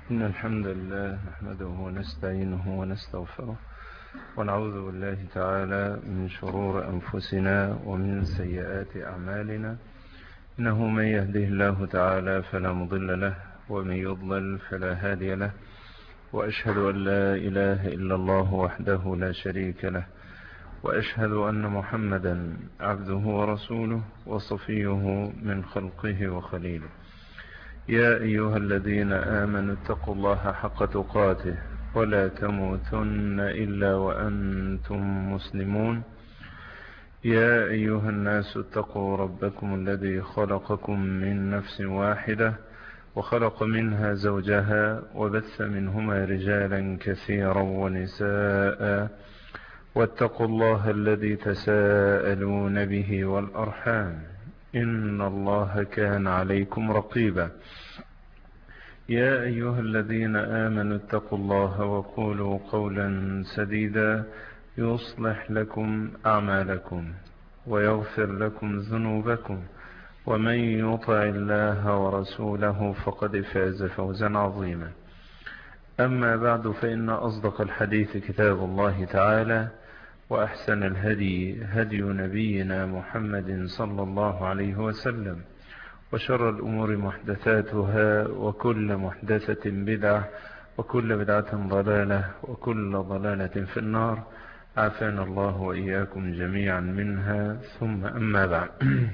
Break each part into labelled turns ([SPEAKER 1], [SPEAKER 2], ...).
[SPEAKER 1] إن الحمد لله نحمده ونستعينه ونستغفره ونعوذ بالله تعالى من شرور أنفسنا ومن سيئات أعمالنا. إنه من يهده الله تعالى فلا مضل له ومن يضلل فلا هادي له، وأشهد أن لا إله إلا الله وحده لا شريك له، وأشهد أن محمدا عبده ورسوله وصفيه من خلقه وخليله. يا أيها الذين آمنوا اتقوا الله حق تقاته ولا تموتن إلا وأنتم مسلمون. يا أيها الناس اتقوا ربكم الذي خلقكم من نفس واحدة وخلق منها زوجها وبث منهما رجالا كثيرا ونساء، واتقوا الله الذي تساءلون به والأرحام إن الله كان عليكم رقيبا. يا أيها الذين آمنوا اتقوا الله وقولوا قولا سديدا يصلح لكم أعمالكم ويغفر لكم ذنوبكم، ومن يطع الله ورسوله فقد فاز فوزا عظيما. أما بعد، فإن أصدق الحديث كتاب الله تعالى، وأحسن الهدي هدي نبينا محمد صلى الله عليه وسلم، وشر الأمور محدثاتها، وكل محدثة بدعة، وكل بدعة ضلالة، وكل ضلالة في النار. عافانا الله وإياكم جميعا منها. ثم أما بعد،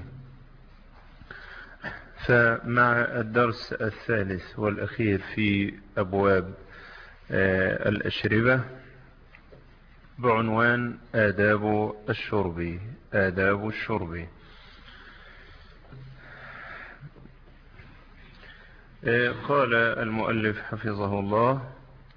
[SPEAKER 1] فمع الدرس الثالث والأخير في أبواب الأشربة بعنوان آداب الشرب. آداب الشرب. قال المؤلف حفظه الله: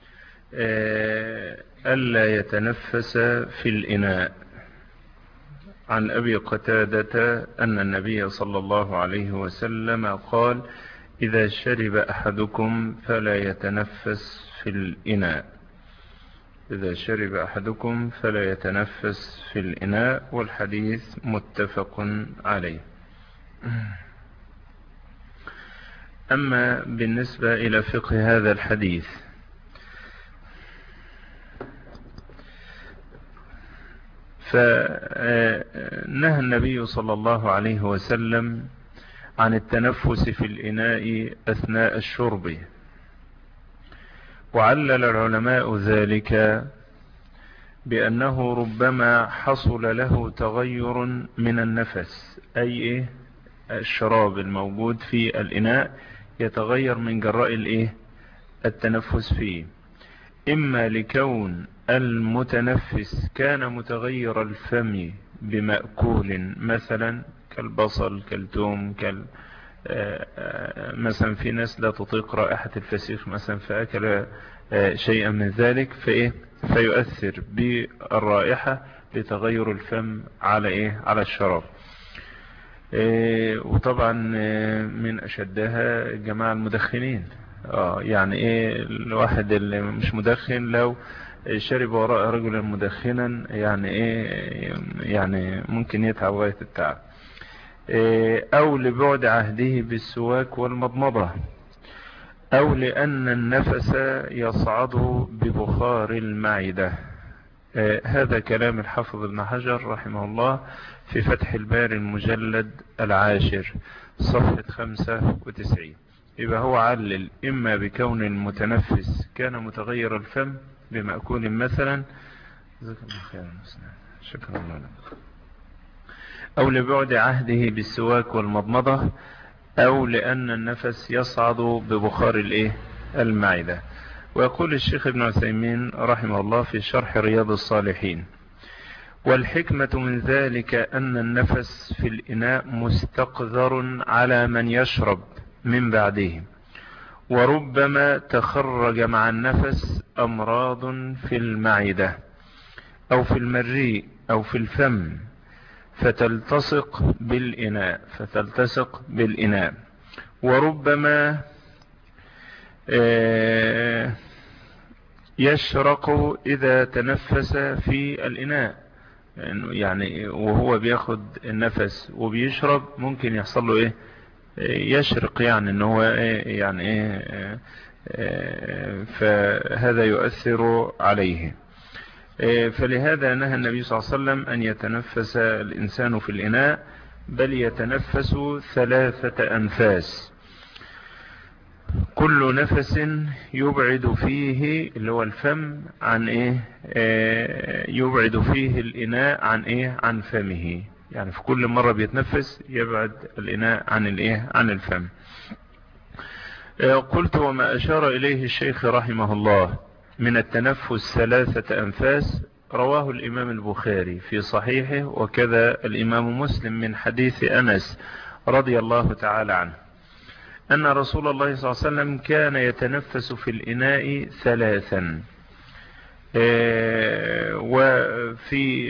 [SPEAKER 1] ألا يتنفس في الإناء. عن أبي قتادة أن النبي صلى الله عليه وسلم قال: إذا شرب أحدكم فلا يتنفس في الإناء. إذا شرب أحدكم فلا يتنفس في الإناء. والحديث متفق عليه. أما بالنسبة إلى فقه هذا الحديث، فنهى النبي صلى الله عليه وسلم عن التنفس في الإناء أثناء الشرب، وعلل العلماء ذلك بأنه ربما حصل له تغير من النفس، أي الشراب الموجود في الإناء يتغير من جراء التنفس فيه، إما لكون المتنفس كان متغير الفم بمأكول مثلا كالبصل كالثوم مثلا في ناس لا تطيق رائحة الفسيخ مثلا فأكل شيئا من ذلك فيؤثر بالرائحة لتغير الفم على الشراب. وطبعا من أشدها جماعة المدخنين. يعني الواحد اللي مش مدخن لو شرب وراء رجلا مدخنا يعني ممكن يتعب غاية التعب. أو لبعد عهده بالسواك والمضمضة، أو لأن النفس يصعد ببخار المعدة. هذا كلام الحافظ ابن حجر رحمه الله في فتح الباري المجلد 10 صفحة 95. يبقى هو علل إما بكون المتنفس كان متغير الفم بمأكول مثلا، شكرا الله لك، أو لبعد عهده بالسواك والمضمضة، أو لأن النفس يصعد ببخار المعدة. ويقول الشيخ ابن عثيمين رحمه الله في شرح رياض الصالحين: والحكمة من ذلك أن النفس في الإناء مستقذر على من يشرب من بعده، وربما تخرج مع النفس أمراض في المعدة أو في المريء أو في الفم فتلتصق بالإناء. وربما يشرق إذا تنفس في الإناء، يعني وهو بياخد النفس وبيشرب ممكن يحصل له يشرق، يعني ان هو فهذا يؤثر عليه. فلهذا نهى النبي صلى الله عليه وسلم أن يتنفس الإنسان في الإناء، بل يتنفس 3 أنفاس، كل نفس يبعد فيه اللي هو الفم عن يبعد فيه الإناء عن عن فمه، يعني في كل مرة بيتنفس يبعد الإناء عن عن الفم. قلت وما أشار إليه الشيخ رحمه الله من التنفس 3 أنفاس رواه الإمام البخاري في صحيحه، وكذا الإمام مسلم من حديث أنس رضي الله تعالى عنه أن رسول الله صلى الله عليه وسلم كان يتنفس في الإناء 3. وفي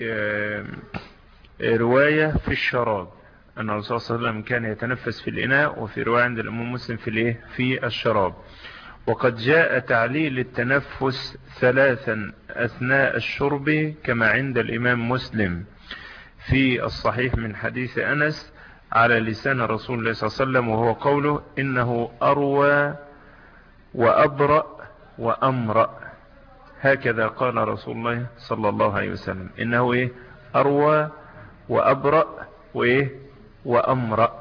[SPEAKER 1] رواية في الشراب أن الرسول صلى الله عليه وسلم كان يتنفس في الإناء، وفي رواية عند الإمام مسلم في الشراب. وقد جاء تعليل التنفس 3 أثناء الشرب كما عند الإمام مسلم في الصحيح من حديث أنس على لسان رسول الله صلى الله عليه وسلم، وهو قوله إنه أروى وأبرأ وأمرأ. هكذا قال رسول الله صلى الله عليه وسلم، إنه أروى وأبرأ وأمرأ.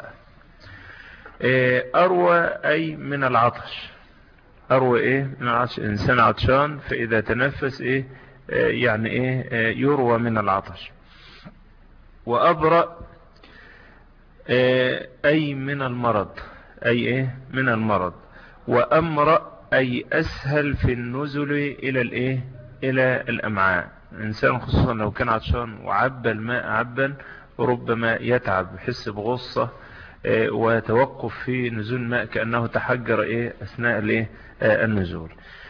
[SPEAKER 1] أروى أي من العطش، أروى من العطش، إنسان عطشان فإذا تنفس يعني يروى من العطش. وأبرأ أي من المرض، أي من المرض. وأمرأ أي أسهل في النزل إلى الأمعاء. الإنسان خصوصا لو كان عطشان وعبى الماء عبا ربما يتعب، يحس بغصة وتوقف في نزول الماء كأنه تحجر أثناء النزول.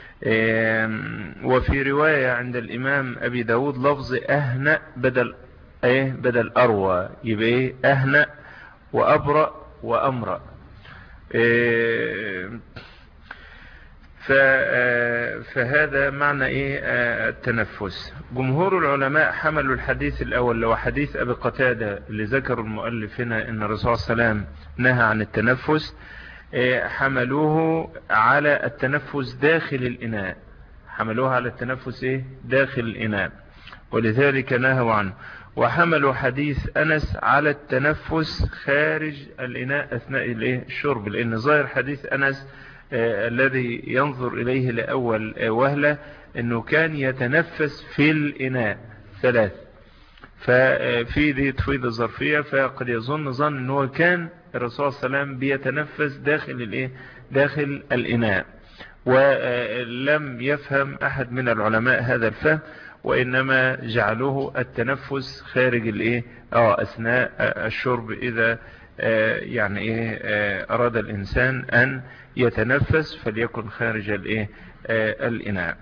[SPEAKER 1] وفي رواية عند الإمام أبي داود لفظ أهنأ بدل أروى، يبقى أهنأ وأبرأ وأمرأ. فهذا معنى التنفس. جمهور العلماء حملوا الحديث الأول لو حديث أبي قتادة اللي ذكر المؤلف هنا إن الرسول صلى الله عليه وسلم نهى عن التنفس، حملوه على التنفس داخل الإناء، حملوه على التنفس داخل الإناء، ولذلك نهوا عنه. وحملوا حديث أنس على التنفس خارج الإناء أثناء الشرب، لأن ظاهر حديث أنس الذي ينظر إليه لأول وهلة أنه كان يتنفس في الإناء 3، ففي دي تفيد الظرفية، فقد يظن أنه كان الرسول صلى الله عليه وسلم بيتنفس داخل الإناء، ولم يفهم أحد من العلماء هذا الفهم، وإنما جعلوه التنفس خارج أثناء الشرب إذا يعني أراد الإنسان أن يتنفس فليكن خارج الإناء.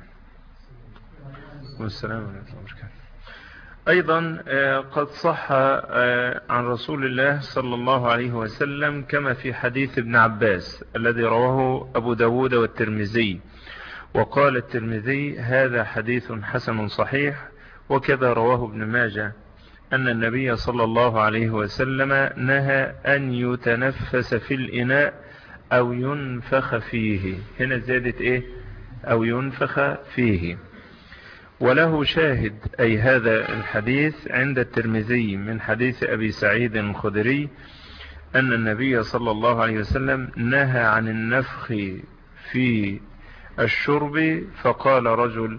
[SPEAKER 1] والسلام عليكم. أيضا قد صح عن رسول الله صلى الله عليه وسلم كما في حديث ابن عباس الذي رواه أبو داود والترمذي، وقال الترمذي هذا حديث حسن صحيح، وكذا رواه ابن ماجه أن النبي صلى الله عليه وسلم نهى أن يتنفس في الإناء أو ينفخ فيه. هنا زادت أو ينفخ فيه. وله شاهد أي هذا الحديث عند الترمذي من حديث أبي سعيد الخدري أن النبي صلى الله عليه وسلم نهى عن النفخ في الشرب، فقال رجل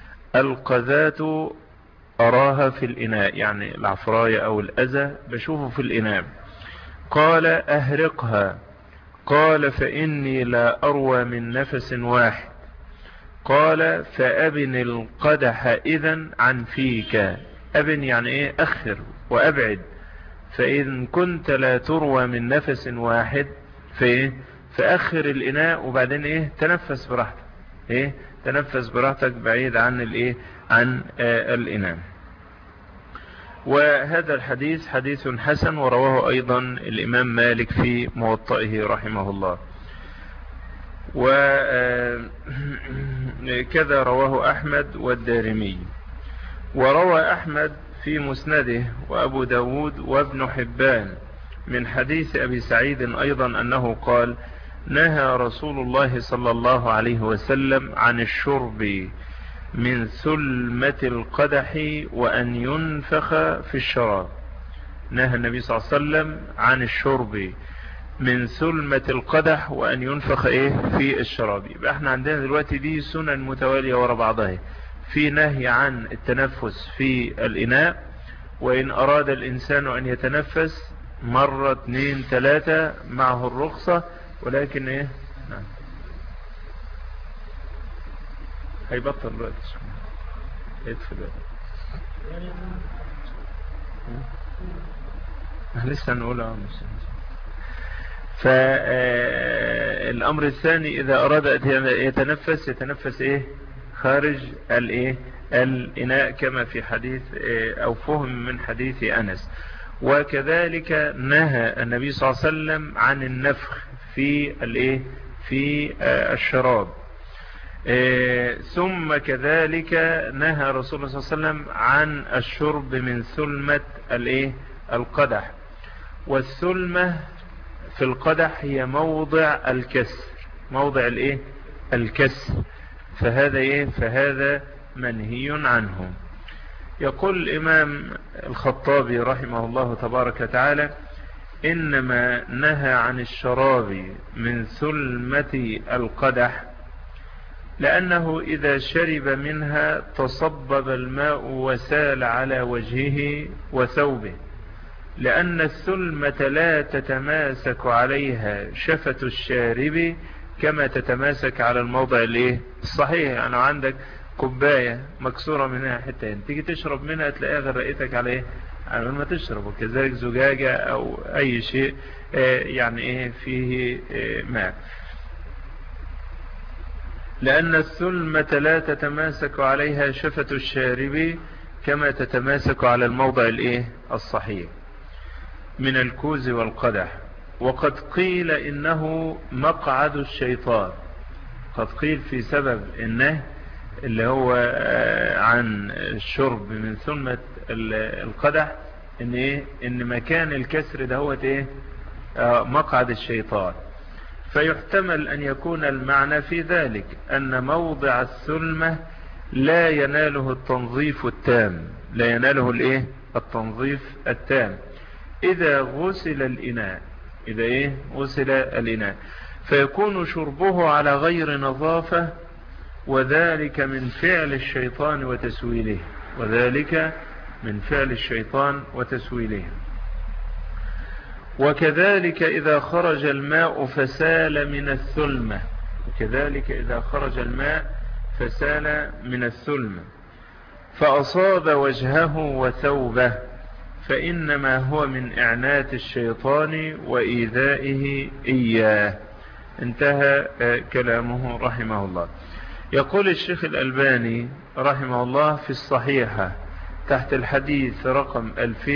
[SPEAKER 1] القذاة أراها في الإناء، يعني العفراية أو الأذى بشوفه في الإناء، قال أهرقها، قال فإني لا أروى من نفس واحد، قال فأبن القدح إذن عن فيك. أبن يعني أخر وأبعد، فإن كنت لا تروى من نفس واحد فأخر الإناء وبعدين تنفس براحتك، تنفس براحتك بعيد عن عن الإناء. وهذا الحديث حديث حسن، ورواه أيضا الإمام مالك في موطئه رحمه الله، وكذا رواه أحمد والدارمي. وروى أحمد في مسنده وأبو داود وابن حبان من حديث أبي سعيد أيضا أنه قال نهى رسول الله صلى الله عليه وسلم عن الشرب من ثلمة القدح وأن ينفخ في الشراب. نهى النبي صلى الله عليه وسلم عن الشرب من ثلمة القدح وأن ينفخ في الشراب. يبقى احنا عندنا دلوقتي دي سنن متوالية ورا بعضها. في نهي عن التنفس في الإناء، وإن أراد الإنسان أن يتنفس مرة 2 3 معه الرخصة، ولكن نعم هيبطل الوقت يدفل لسه نقولها. فالأمر الثاني إذا أراد أن يتنفس خارج الإناء كما في حديث أو فهم من حديث أنس. وكذلك نهى النبي صلى الله عليه وسلم عن النفخ في الشراب. ثم كذلك نهى رسول الله صلى الله عليه وسلم عن الشرب من ثلمة القدح. والثلمة في القدح هي موضع الكسر، موضع الكسر، فهذا منهي عنه. يقول الإمام الخطابي رحمه الله تبارك وتعالى: إنما نهى عن الشراب من ثلمة القدح لأنه إذا شرب منها تصبب الماء وسال على وجهه وثوبه، لأن الثلمة لا تتماسك عليها شفة الشارب كما تتماسك على الموضع الصحيح. يعني عندك كوباية مكسورة منها حتة، تيجي تشرب منها تلاقيها غرقتك على على ما تشرب. وكذلك زجاجة أو أي شيء يعني فيه ماء، لأن الثلمة لا تتماسك عليها شفة الشارب كما تتماسك على الموضع الصحيح من الكوز والقدح. وقد قيل إنه مقعد الشيطان، قد قيل في سبب النهي اللي هو عن الشرب من ثلمة القدح إن مكان الكسر ده هو مقعد الشيطان. فيحتمل أن يكون المعنى في ذلك أن موضع الثلمة لا يناله التنظيف التام، لا يناله التنظيف التام إذا غسل الإناء، إذا غسل الإناء، فيكون شربه على غير نظافة، وذلك من فعل الشيطان وتسويله، وذلك من فعل الشيطان وتسويله. وكذلك إذا خرج الماء فسال من الثلمة، وكذلك إذا خرج الماء فسال من الثلمة فأصاب وجهه وثوبه فإنما هو من إعنات الشيطان وإيذائه إياه. انتهى كلامه رحمه الله. يقول الشيخ الألباني رحمه الله في الصحيحة تحت الحديث رقم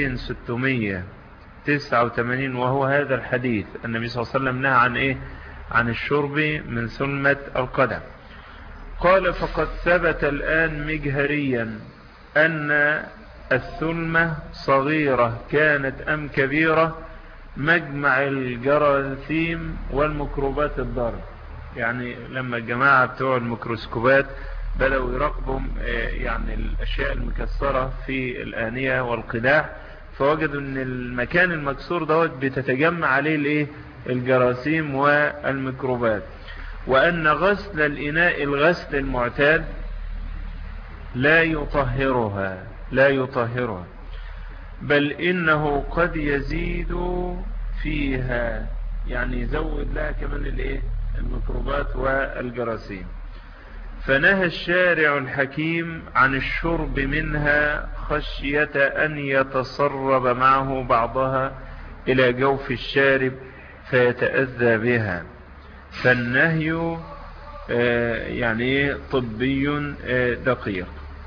[SPEAKER 1] 2689، وهو هذا الحديث: النبي صلى الله عليه وسلم نهى عن عن الشرب من ثلمة القدح. قال: فقد ثبت الآن مجهريا أن الثلمة صغيرة كانت أم كبيرة مجمع الجراثيم والميكروبات الضارة. يعني لما الجماعة بتوع الميكروسكوبات بدأوا يراقبوا يعني الأشياء المكسرة في الآنية والقداح، فوجدوا أن المكان المكسور دوت بتتجمع عليه الجراثيم والميكروبات، وأن غسل الإناء الغسل المعتاد لا يطهرها بل إنه قد يزيد فيها، يعني يزود لها كمان الميكروبات والجراثيم. فنهى الشارع الحكيم عن الشرب منها خشية أن يتسرب معه بعضها إلى جوف الشارب فيتأذى بها. فالنهي يعني طبي دقيق.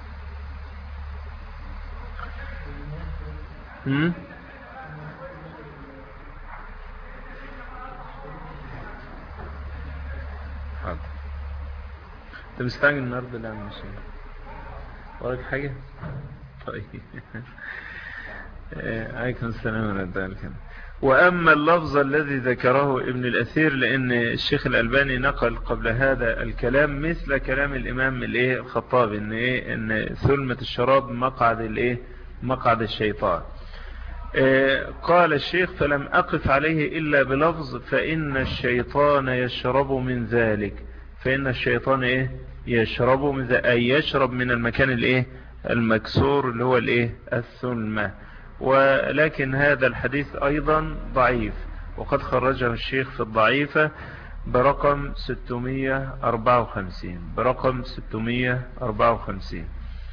[SPEAKER 1] حاضر. انت مستعجل النهارده؟ لا مش وراك حاجه؟ طيب. عليكم السلام ورحمه الله. وأما اللفظ الذي ذكره ابن الأثير، لأن الشيخ الألباني نقل قبل هذا الكلام مثل كلام الإمام الخطابي، إن ثلمة الشراب مقعد الشيطان. قال الشيخ: فلم أقف عليه إلا بلفظ فإن الشيطان يشرب من ذلك. فإن الشيطان يشرب من ذلك، أي يشرب من المكان المكسور اللي هو الثلمة. ولكن هذا الحديث أيضا ضعيف، وقد خرجه الشيخ في الضعيفة برقم 654.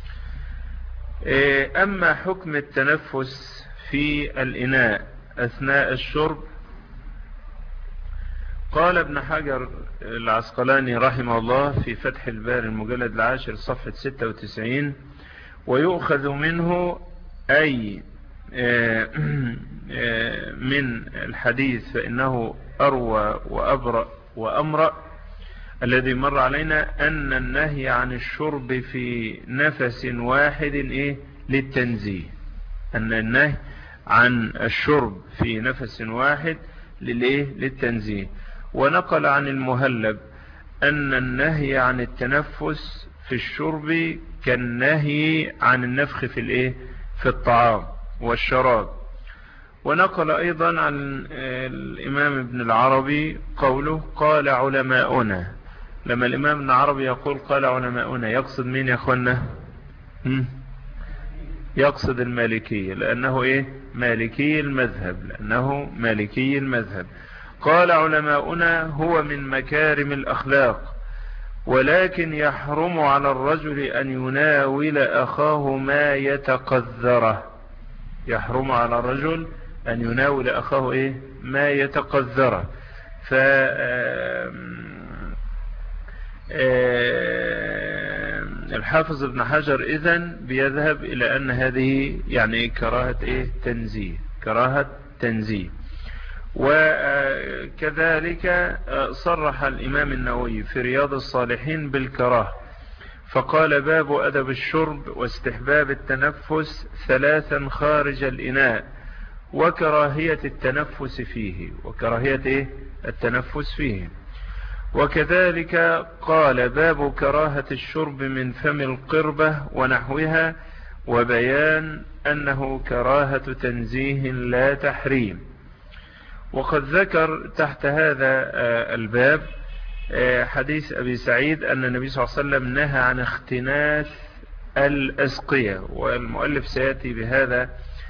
[SPEAKER 1] أما حكم التنفس في الإناء أثناء الشرب، قال ابن حجر العسقلاني رحمه الله في فتح الباري المجلد 10 صفحة 96: ويؤخذ منه أي من الحديث فإنه أروى وأبرأ وأمرأ الذي مر علينا أن النهي عن الشرب في نفس واحد للتنزيه، أن النهي عن الشرب في نفس واحد للتنزيه. ونقل عن المهلب أن النهي عن التنفس في الشرب كالنهي عن النفخ في الطعام والشراب. ونقل أيضا عن الإمام ابن العربي قوله: قال علماؤنا. لما الإمام ابن العربي يقول قال علماؤنا، يقصد مين يا أخوانا؟ يقصد المالكية، لأنه مالكي المذهب. قال علماؤنا هو من مكارم الأخلاق، ولكن يحرم على الرجل أن يناول أخاه ما يتقذره. يحرم على الرجل أن يناول أخاه ما يتقذره. الحافظ ابن حجر إذن بيذهب إلى أن هذه كراهة تنزيه. وكذلك صرح الإمام النووي في رياض الصالحين بالكراهة، فقال: باب أدب الشرب واستحباب التنفس 3 خارج الإناء، وكراهية التنفس فيه. وكذلك قال: باب كراهة الشرب من فم القربة ونحوها، وبيان أنه كراهة تنزيه لا تحريم. وقد ذكر تحت هذا الباب حديث أبي سعيد أن النبي صلى الله عليه وسلم نهى عن اختناث الأسقية، والمؤلف سيأتي بهذا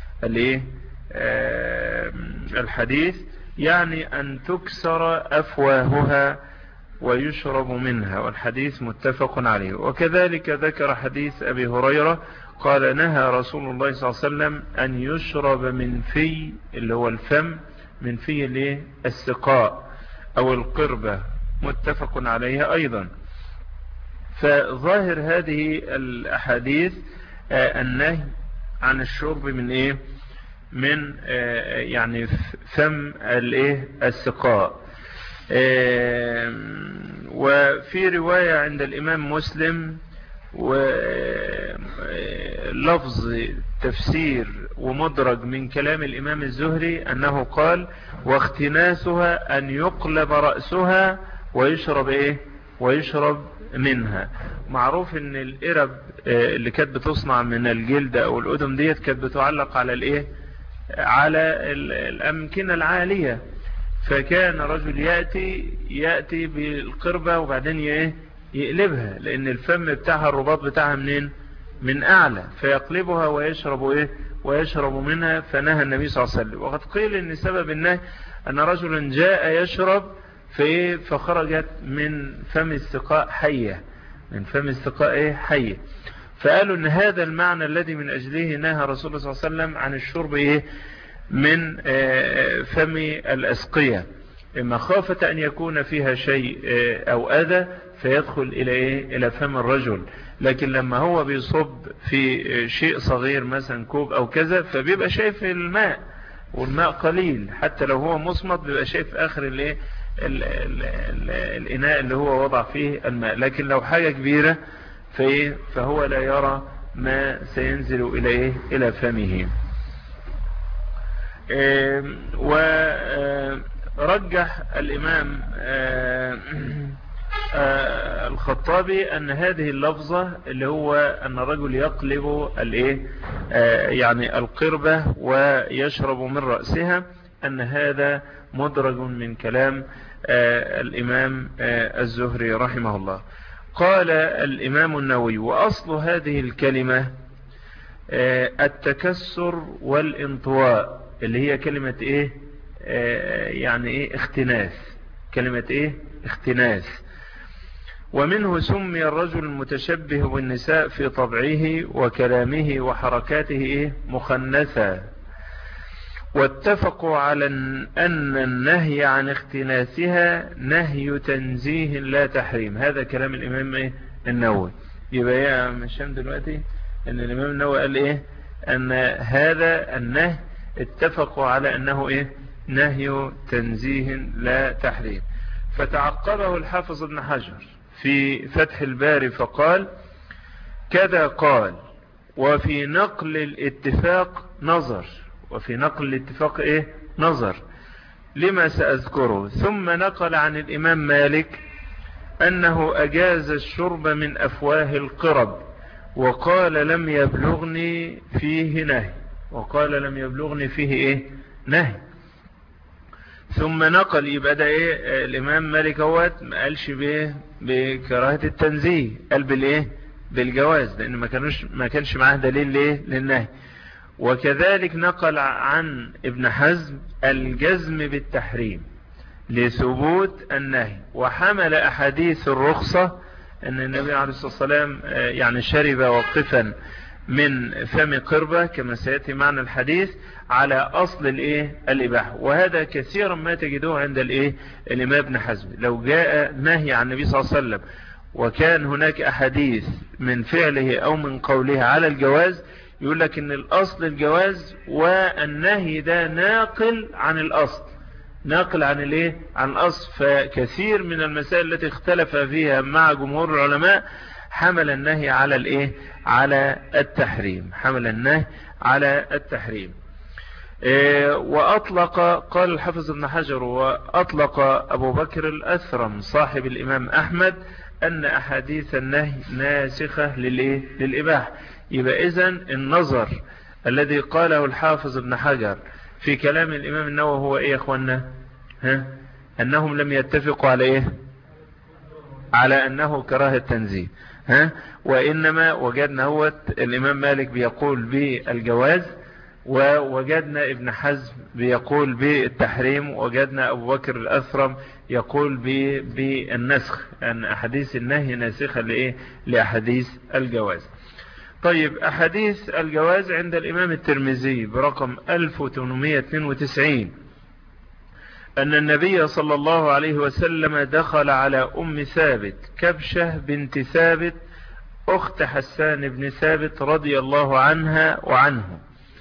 [SPEAKER 1] الحديث، يعني أن تكسر أفواهها ويشرب منها، والحديث متفق عليه. وكذلك ذكر حديث أبي هريرة قال: نهى رسول الله صلى الله عليه وسلم أن يشرب من في اللي هو الفم، من في السقاء أو القربة، متفق عليها أيضا. فظاهر هذه الأحاديث النهي عن الشرب من فم السقاء. وفي رواية عند الإمام مسلم ولفظ تفسير ومدرج من كلام الإمام الزهري أنه قال: واختناسها أن يقلب رأسها ويشرب منها. معروف ان القرب اللي كانت بتصنع من الجلد او الأدم ديت كانت بتعلق على على الأمكنة العالية، فكان رجل يأتي بالقربة وبعدين يقلبها، لأن الفم بتاعها الرباط بتاعها من أعلى، فيقلبها ويشرب منها. فنهى النبي صلى الله عليه وسلم. وقد قيل ان سبب النهي أن رجلا جاء يشرب فخرجت من فم السقاء حية، فقالوا ان هذا المعنى الذي من أجله نهى رسول الله صلى الله عليه وسلم عن الشرب من فم الأسقية، مخافة أن يكون فيها شيء أو أذى فيدخل إلى فم الرجل. لكن لما هو بيصب في شيء صغير مثلا كوب أو كذا، فبيبقى شايف الماء، والماء قليل، حتى لو هو مصمت بيبقى شايف آخر الإناء اللي هو وضع فيه الماء. لكن لو حاجة كبيرة فهو لا يرى ما سينزل إلى فمه. ورجح الإمام الخطابي أن هذه اللفظة اللي هو أن الرجل يقلب يعني القربة ويشرب من رأسها، أن هذا مدرج من كلام الإمام الزهري رحمه الله. قال الإمام النووي: وأصل هذه الكلمة التكسر والانطواء، اللي هي كلمة يعني اختناث، كلمة اختناث. ومنه سمي الرجل المتشبه بالنساء في طبعه وكلامه وحركاته مخنثا. واتفقوا على أن النهي عن اختناثها نهي تنزيه لا تحريم. هذا كلام الإمام النووي. يبقى يا مشام دلوقتي أن الإمام النووي قال أن هذا النهي اتفقوا على أنه نهي تنزيه لا تحريم. فتعقبه الحافظ ابن حجر في فتح الباري فقال: كذا قال، وفي نقل الاتفاق نظر. وفي نقل الاتفاق نظر لما سأذكره. ثم نقل عن الإمام مالك أنه أجاز الشرب من أفواه القرب، وقال لم يبلغني فيه نهي. وقال لم يبلغني فيه نهي. ثم نقل، يبقى ده الإمام مالك هوت ما قالش بكراهة التنزيه، قال بالجواز، لأن ما كانش معاه دليل للنهي. وكذلك نقل عن ابن حزم الجزم بالتحريم لثبوت النهي، وحمل أحاديث الرخصة أن النبي عليه الصلاة والسلام يعني شرب واقفا من فم قربة كما سيأتي معنى الحديث على أصل الإباحة. وهذا كثيرا ما تجدوه عند الإمام ابن حزم. لو جاء نهي عن النبي صلى الله عليه وسلم وكان هناك أحاديث من فعله أو من قوله على الجواز، يقول لك ان الاصل الجواز، والنهي ده ناقل عن الاصل، ناقل عن عن الاصل. فكثير من المسائل التي اختلف فيها مع جمهور العلماء حمل النهي على على التحريم، حمل النهي على التحريم. وأطلق، قال الحافظ ابن حجر: وأطلق أبو بكر الأثرم صاحب الإمام أحمد أن أحاديث النهي ناسخة للإباحة. يبقى إذن النظر الذي قاله الحافظ ابن حجر في كلام الإمام النووي هو يا أخوانا؟ أنهم لم يتفقوا على على أنه كراهة تنزيه. وإنما وجدنا هو الإمام مالك بيقول بالجواز، ووجدنا ابن حزم بيقول بالتحريم، ووجدنا أبو بكر الأثرم يقول بالنسخ، أن أحاديث النهي ناسخة لأحاديث الجواز. طيب، أحاديث الجواز عند الإمام الترمذي برقم 1892 أن النبي صلى الله عليه وسلم دخل على أم ثابت كبشة بنت ثابت أخت حسان بن ثابت رضي الله عنها وعنه،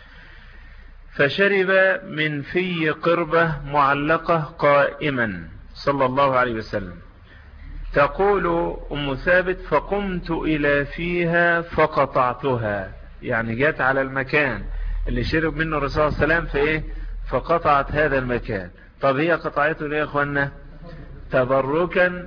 [SPEAKER 1] فشرب من في قربة معلقة قائما صلى الله عليه وسلم. تقول أم ثابت: فقمت إلى فيها فقطعتها، يعني جات على المكان اللي شرب منه الرسول صلى الله عليه وسلم فقطعت هذا المكان. طب هي قطعته ليه يا أخوانا؟ تبركا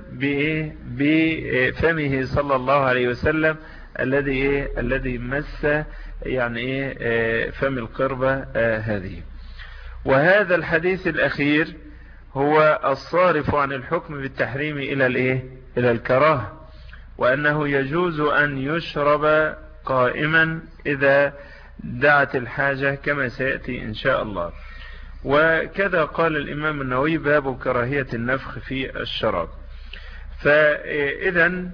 [SPEAKER 1] بفمه صلى الله عليه وسلم الذي مس يعني فم القربة هذه. وهذا الحديث الأخير هو الصارف عن الحكم بالتحريم إلى الكراهة، وأنه يجوز أن يشرب قائما إذا دعت الحاجة كما سيأتي إن شاء الله. وكذا قال الإمام النووي: باب كراهية النفخ في الشراب. فإذن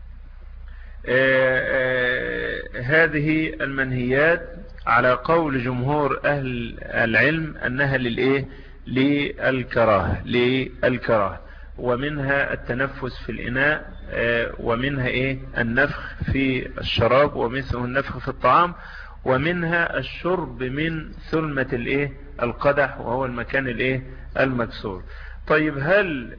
[SPEAKER 1] هذه المنهيات على قول جمهور أهل العلم أنها للكراهة، ومنها التنفس في الإناء، ومنها النفخ في الشراب، ومثله النفخ في الطعام، ومنها الشرب من ثلمة القدح وهو المكان المكسور. طيب، هل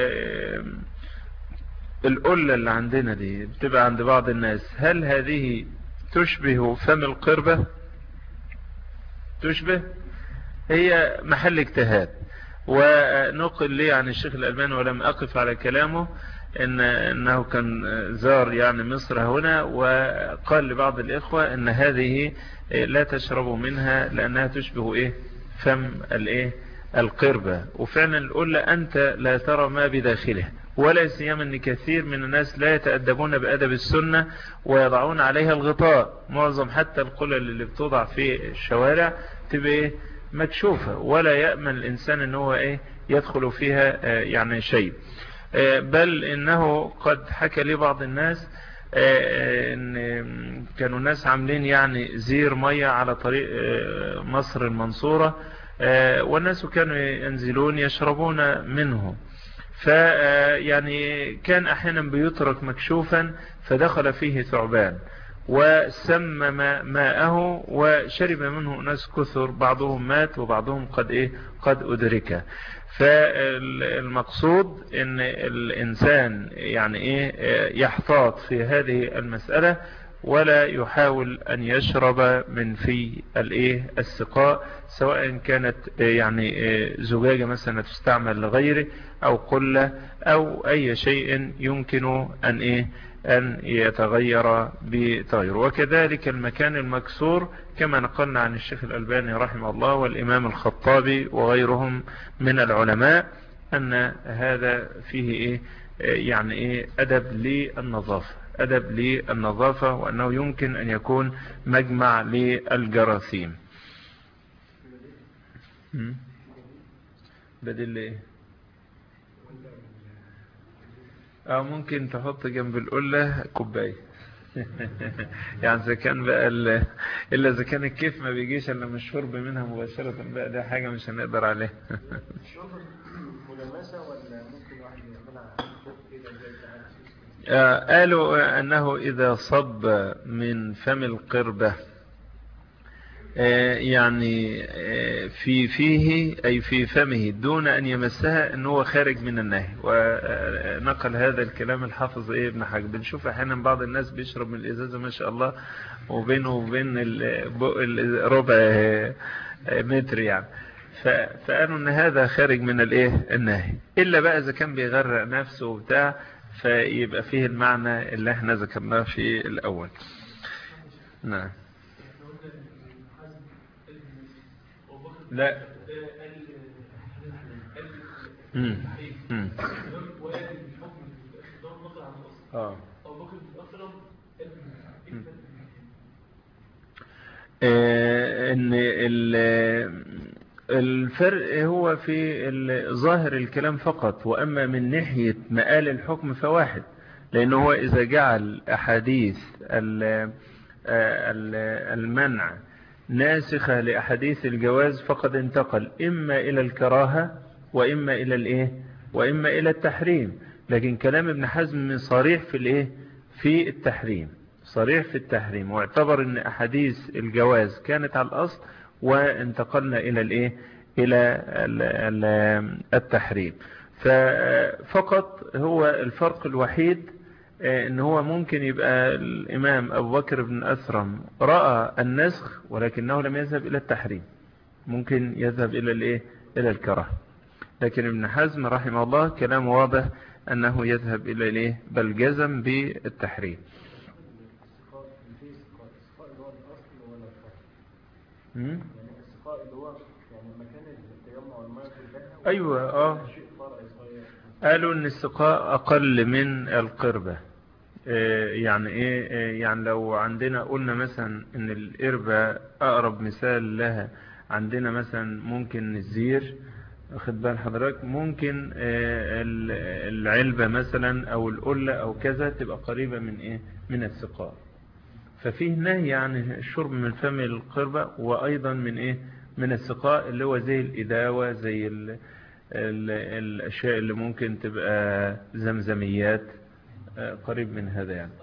[SPEAKER 1] القلة اللي عندنا دي بتبقى عند بعض الناس، هل هذه تشبه فم القربة؟ تشبه؟ هي محل اجتهاد. ونقل لي عن الشيخ الألباني ولم أقف على كلامه أنه كان زار يعني مصر هنا، وقال لبعض الإخوة أن هذه لا تشربوا منها لأنها تشبه فم القربة. وفعلا القلة أنت لا ترى ما بداخله، ولا سيما أن كثير من الناس لا يتأدبون بأدب السنة ويضعون عليها الغطاء. معظم حتى القلل اللي بتوضع في الشوارع تبقى مكشوفة، ولا يأمن الإنسان أنه يدخل فيها يعني شيء. بل إنه قد حكى لي بعض الناس إن كانوا ناس عاملين يعني زير مية على طريق مصر المنصورة، والناس كانوا ينزلون يشربون منه، فيعني كان أحيانا بيترك مكشوفا فدخل فيه ثعبان وسمم ماءه وشرب منه ناس كثر، بعضهم مات وبعضهم قد أدرك. فالمقصود ان الانسان يعني يحتاط في هذه المسألة، ولا يحاول ان يشرب من في السقاء، سواء كانت يعني زجاجة مثلا تستعمل لغيره او قلة او اي شيء يمكن أن يتغير بتغير. وكذلك المكان المكسور كما نقلنا عن الشيخ الألباني رحمه الله والإمام الخطابي وغيرهم من العلماء أن هذا فيه يعني أدب للنظافة، وأنه يمكن أن يكون مجمع للجراثيم. بدل ممكن تحط جنب القلة كوباية يعني إذا كان بقى إلا إذا كان الكيف ما بيجيش إلا من الشرب منها مباشرة بقى، ده حاجة مش هنقدر عليها.
[SPEAKER 2] الشرب ملمسة ولا ممكن واحد يعملها
[SPEAKER 1] قالوا أنه إذا صب من فم القربة يعني في فيه أي في فمه دون أن يمسها أنه خارج من النهي. ونقل هذا الكلام الحافظ ابن حجر. بنشوف أحيانا بعض الناس بيشرب من الإزازة ما شاء الله وبينه وبين ربع متر يعني، فقالوا أن هذا خارج من النهي، إلا بقى إذا كان بيغرق نفسه وبتاع فيبقى فيه المعنى اللي احنا ذكرناه في الأول. نعم. لا ان الفرق هو في ظاهر الكلام فقط، واما من ناحية مآل الحكم فواحد، لانه هو اذا جعل احاديث المنع ناسخة لأحاديث الجواز فقد انتقل إما إلى الكراهة وإما إلى التحريم. لكن كلام ابن حزم صريح في التحريم، صريح في التحريم، واعتبر أن أحاديث الجواز كانت على الأصل وانتقلنا إلى التحريم. ففقط هو الفرق الوحيد ان هو ممكن يبقى الامام ابو بكر بن اثرم رأى النسخ ولكنه لم يذهب الى التحريم، ممكن يذهب الى الكراهه. لكن ابن حزم رحمه الله كلامه واضح انه يذهب الى بل جزم بالتحريم. ايوه قالوا ان السقاء اقل من القربة. يعني يعني لو عندنا قلنا مثلا ان القربة اقرب مثال لها عندنا مثلا ممكن الزير، واخد بال حضرتك، ممكن العلبة مثلا او القلة او كذا تبقى قريبة من السقاء. ففيه نهي عن الشرب من فم القربة، وايضا من السقاء اللي هو زي الإداوة، زي الأشياء اللي ممكن تبقى زمزميات، قريب من هذا يعني.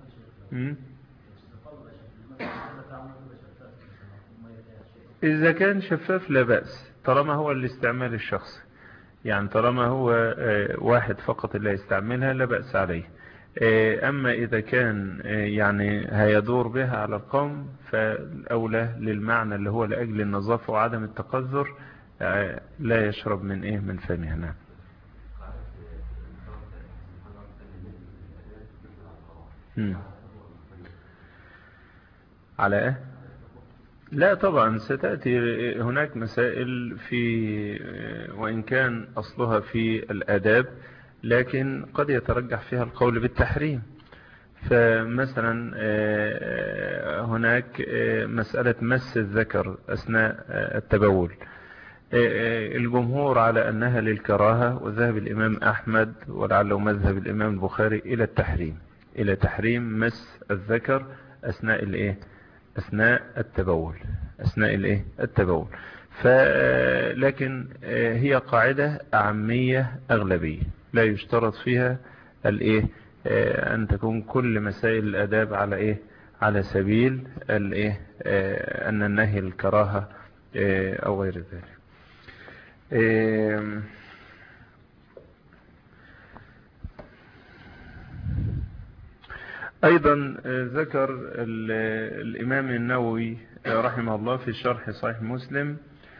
[SPEAKER 1] إذا كان شفاف لا بأس، طالما هو الاستعمال الشخصي، يعني طالما هو واحد فقط اللي يستعملها لا بأس عليه. أما إذا كان يعني هيدور بها على القوم فالأولى للمعنى اللي هو لأجل النظافة وعدم التقذر لا يشرب من فمها. نعم. على ايه؟ لا طبعا ستأتي هناك مسائل وإن كان أصلها في الآداب، لكن قد يترجح فيها القول بالتحريم. فمثلا هناك مسألة مس الذكر أثناء التبول، الجمهور على أنها للكراهة، وذهب الإمام أحمد ولعله مذهب الإمام البخاري إلى تحريم مس الذكر أثناء التبول. لكن هي قاعدة أعمية أغلبية، لا يشترط فيها أن تكون كل مسائل الآداب على سبيل أن النهي الكراهة أو غير ذلك. أيضا ذكر الإمام النووي رحمه الله في شرح صحيح مسلم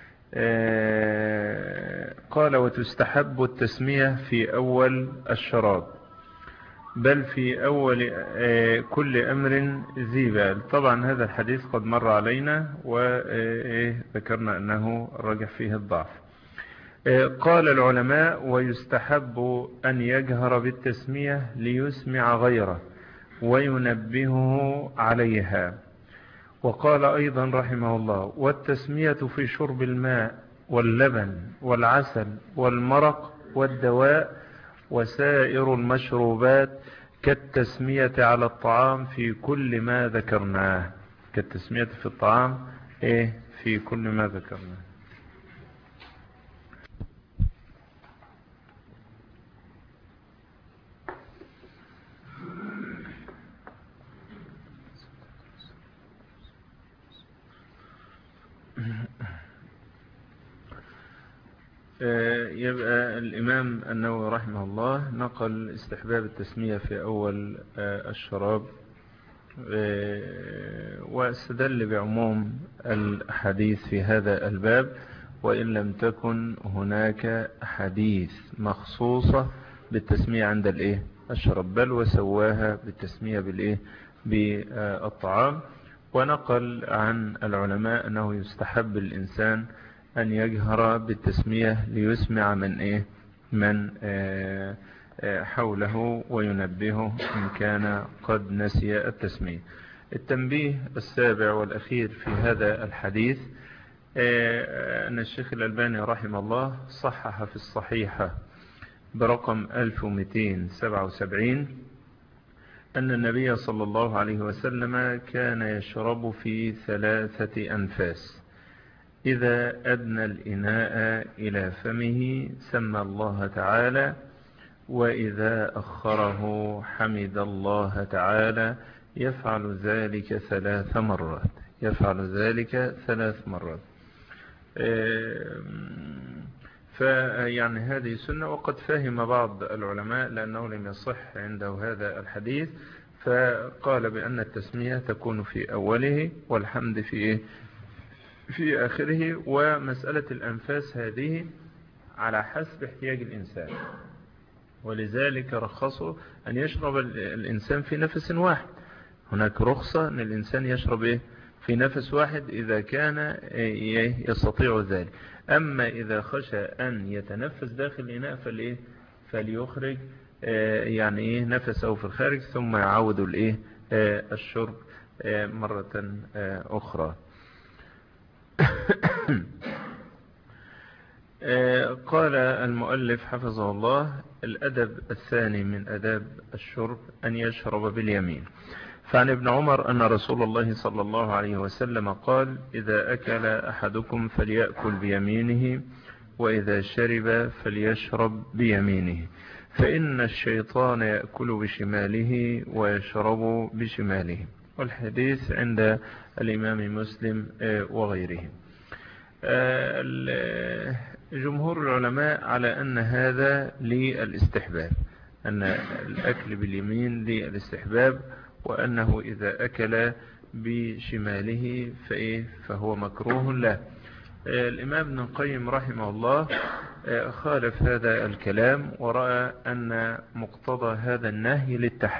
[SPEAKER 1] قال: وتستحب التسمية في أول الشراب، بل في أول كل أمر ذي بال. طبعا هذا الحديث قد مر علينا وذكرنا أنه رجح فيه الضعف. قال العلماء: ويستحب أن يجهر بالتسمية ليسمع غيره وينبهه عليها. وقال أيضا رحمه الله: والتسمية في شرب الماء واللبن والعسل والمرق والدواء وسائر المشروبات كالتسمية على الطعام في كل ما ذكرناه. كالتسمية في الطعام في كل ما ذكرناه. يبقى الإمام النووي رحمه الله نقل استحباب التسمية في أول الشراب، واستدل بعموم الحديث في هذا الباب، وإن لم تكن هناك حديث مخصوصة بالتسمية عند الشراب، بل وسواها بالتسمية بالطعام. ونقل عن العلماء أنه يستحب الإنسان أن يجهر بالتسمية ليسمع من حوله وينبهه إن كان قد نسي التسمية. التنبيه السابع والأخير في هذا الحديث أن الشيخ الألباني رحمه الله صحح في الصحيحة برقم 1277 أن النبي صلى الله عليه وسلم كان يشرب في 3 أنفاس: إذا أدنى الإناء إلى فمه سمى الله تعالى، وإذا أخره حمد الله تعالى، يفعل ذلك 3 مرات. فيعني هذه سنة، وقد فهم بعض العلماء لأنه لم يصح عنده هذا الحديث، فقال بأن التسمية تكون في أوله والحمد في آخره. ومسألة الأنفاس هذه على حسب احتياج الإنسان، ولذلك رخصوا أن يشرب الإنسان في نفس واحد. هناك رخصة أن الإنسان يشرب في نفس واحد إذا كان يستطيع ذلك. أما إذا خشى أن يتنفس داخل الإناء فليخرج نفسه في الخارج ثم يعود الشرب مرة أخرى. قال المؤلف حفظه الله: الأدب الثاني من أداب الشرب أن يشرب باليمين. فعن ابن عمر أن رسول الله صلى الله عليه وسلم قال: إذا أكل أحدكم فليأكل بيمينه، وإذا شرب فليشرب بيمينه، فإن الشيطان يأكل بشماله ويشرب بشماله. والحديث عند الإمام مسلم وغيره. جمهور العلماء على أن هذا للاستحباب، أن الأكل باليمين للاستحباب، وأنه إذا أكل بشماله فهو مكروه له. الإمام ابن القيم رحمه الله خالف هذا الكلام، ورأى أن مقتضى هذا النهي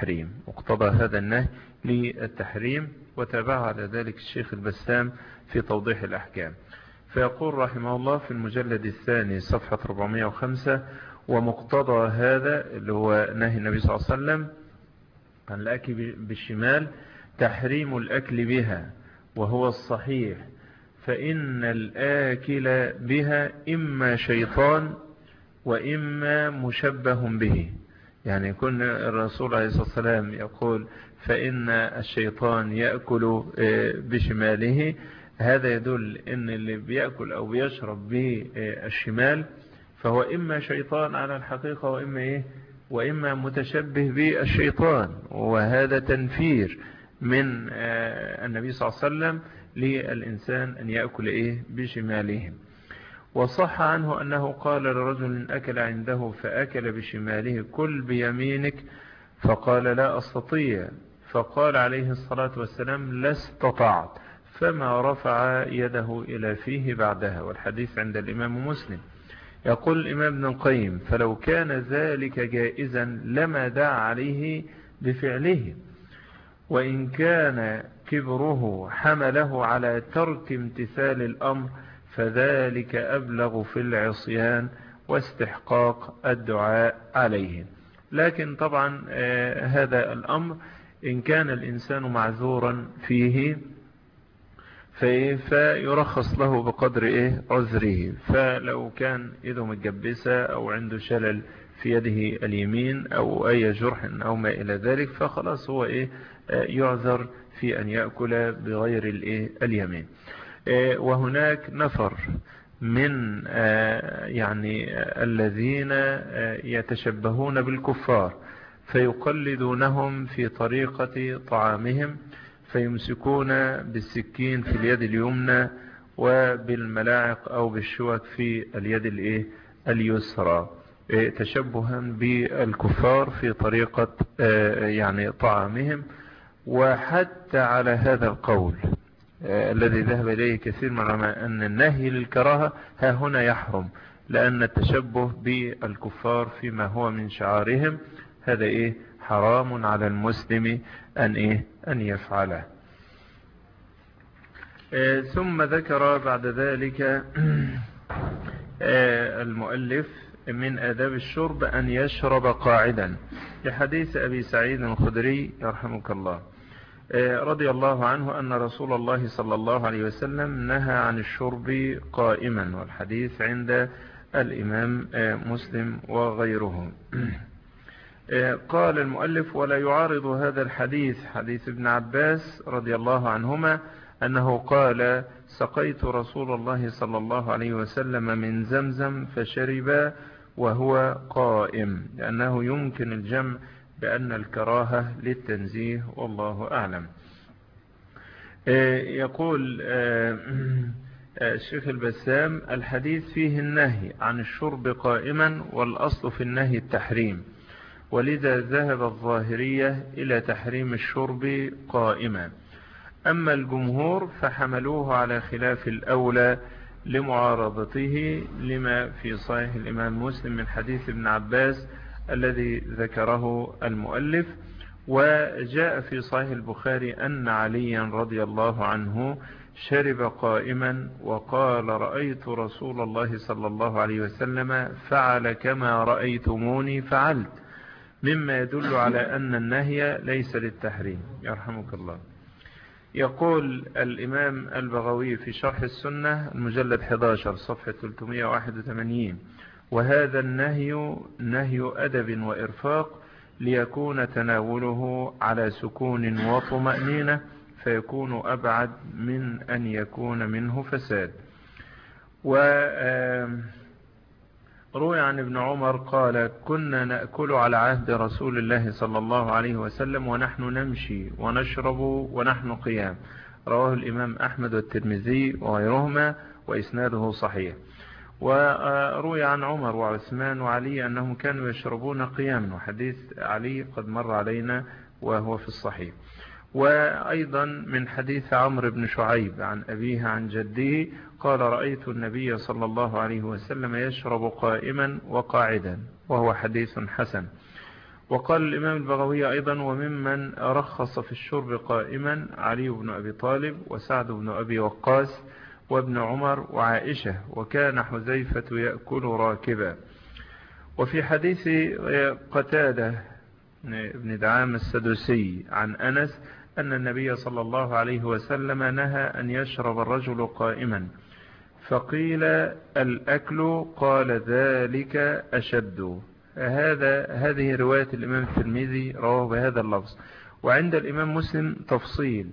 [SPEAKER 1] للتحريم، وتابع على ذلك الشيخ البسام في توضيح الأحكام. فيقول رحمه الله في المجلد الثاني صفحة 405: ومقتضى هذا اللي هو نهي النبي صلى الله عليه وسلم عن الأكل بالشمال تحريم الأكل بها، وهو الصحيح، فإن الآكل بها إما شيطان وإما مشبه به. يعني يكون الرسول عليه الصلاة والسلام يقول فإن الشيطان يأكل بشماله، هذا يدل أن اللي بيأكل أو بيشرب بالشمال فهو إما شيطان على الحقيقة، وإما متشبه بالشيطان، وهذا تنفير من النبي صلى الله عليه وسلم للإنسان أن يأكل بشماله. وصح عنه أنه قال لرجل أكل عنده فأكل بشماله: كل بيمينك، فقال: لا أستطيع، فقال عليه الصلاة والسلام: لا استطعت، فما رفع يده إلى فيه بعدها. والحديث عند الإمام مسلم. يقول الإمام ابن القيم: فلو كان ذلك جائزا لما دعا عليه بفعله، وإن كان كبره حمله على ترك امتثال الأمر فذلك أبلغ في العصيان واستحقاق الدعاء عليه. لكن طبعا هذا الأمر إن كان الإنسان معذورا فيه فيرخص له بقدر عذره. فلو كان يده متجبسة أو عنده شلل في يده اليمين أو أي جرح أو ما إلى ذلك، فخلاص هو يعذر في أن يأكل بغير اليمين. وهناك نفر من الذين يتشبهون بالكفار فيقلدونهم في طريقة طعامهم، فيمسكون بالسكين في اليد اليمنى وبالملاعق أو بالشوك في اليد اليسرى، تشبها بالكفار في طريقة طعامهم. وحتى على هذا القول الذي ذهب إليه كثير من العلماء أن النهي للكراهة ها هنا يحرم، لأن التشبه بالكفار فيما هو من شعارهم هذا حرام على المسلم أن يفعله. ثم ذكر بعد ذلك المؤلف من آداب الشرب أن يشرب قاعدا، لحديث أبي سعيد الخدري يرحمك الله رضي الله عنه أن رسول الله صلى الله عليه وسلم نهى عن الشرب قائما، والحديث عند الإمام مسلم وغيره. قال المؤلف: ولا يعارض هذا الحديث حديث ابن عباس رضي الله عنهما أنه قال: سقيت رسول الله صلى الله عليه وسلم من زمزم فشرب وهو قائم، لأنه يمكن الجمع بأن الكراهة للتنزيه، والله أعلم. يقول الشيخ البسام: الحديث فيه النهي عن الشرب قائما، والأصل في النهي التحريم، ولذا ذهب الظاهرية إلى تحريم الشرب قائما. أما الجمهور فحملوه على خلاف الأولى لمعارضته لما في صحيح الإمام مسلم من حديث ابن عباس الذي ذكره المؤلف. وجاء في صحيح البخاري أن عليا رضي الله عنه شرب قائما وقال: رأيت رسول الله صلى الله عليه وسلم فعل كما رأيتموني فعلت، مما يدل على أن النهي ليس للتحريم. يرحمك الله. يقول الإمام البغوي في شرح السنة المجلد 11 صفحة 381: وهذا النهي نهي أدب وإرفاق، ليكون تناوله على سكون وطمأنينة، فيكون أبعد من أن يكون منه فساد. وروي عن ابن عمر قال: كنا نأكل على عهد رسول الله صلى الله عليه وسلم ونحن نمشي ونشرب ونحن قيام. رواه الإمام أحمد والترمذي وغيرهما، وإسناده صحيح. وروي عن عمر وعثمان وعلي أنهم كانوا يشربون قياما، وحديث علي قد مر علينا وهو في الصحيح. وأيضا من حديث عمرو بن شعيب عن أبيه عن جده قال رأيت النبي صلى الله عليه وسلم يشرب قائما وقاعدا، وهو حديث حسن. وقال الإمام البغوي أيضا وممن رخص في الشرب قائما علي بن أبي طالب وسعد بن أبي وقاص وابن عمر وعائشة، وكان حذيفة يأكل راكبا. وفي حديث قتادة ابن دعام السدوسي عن أنس أن النبي صلى الله عليه وسلم نهى أن يشرب الرجل قائما، فقيل الأكل قال ذلك أشد. هذه رواية الإمام الترمذي رواه بهذا اللفظ. وعند الإمام مسلم تفصيل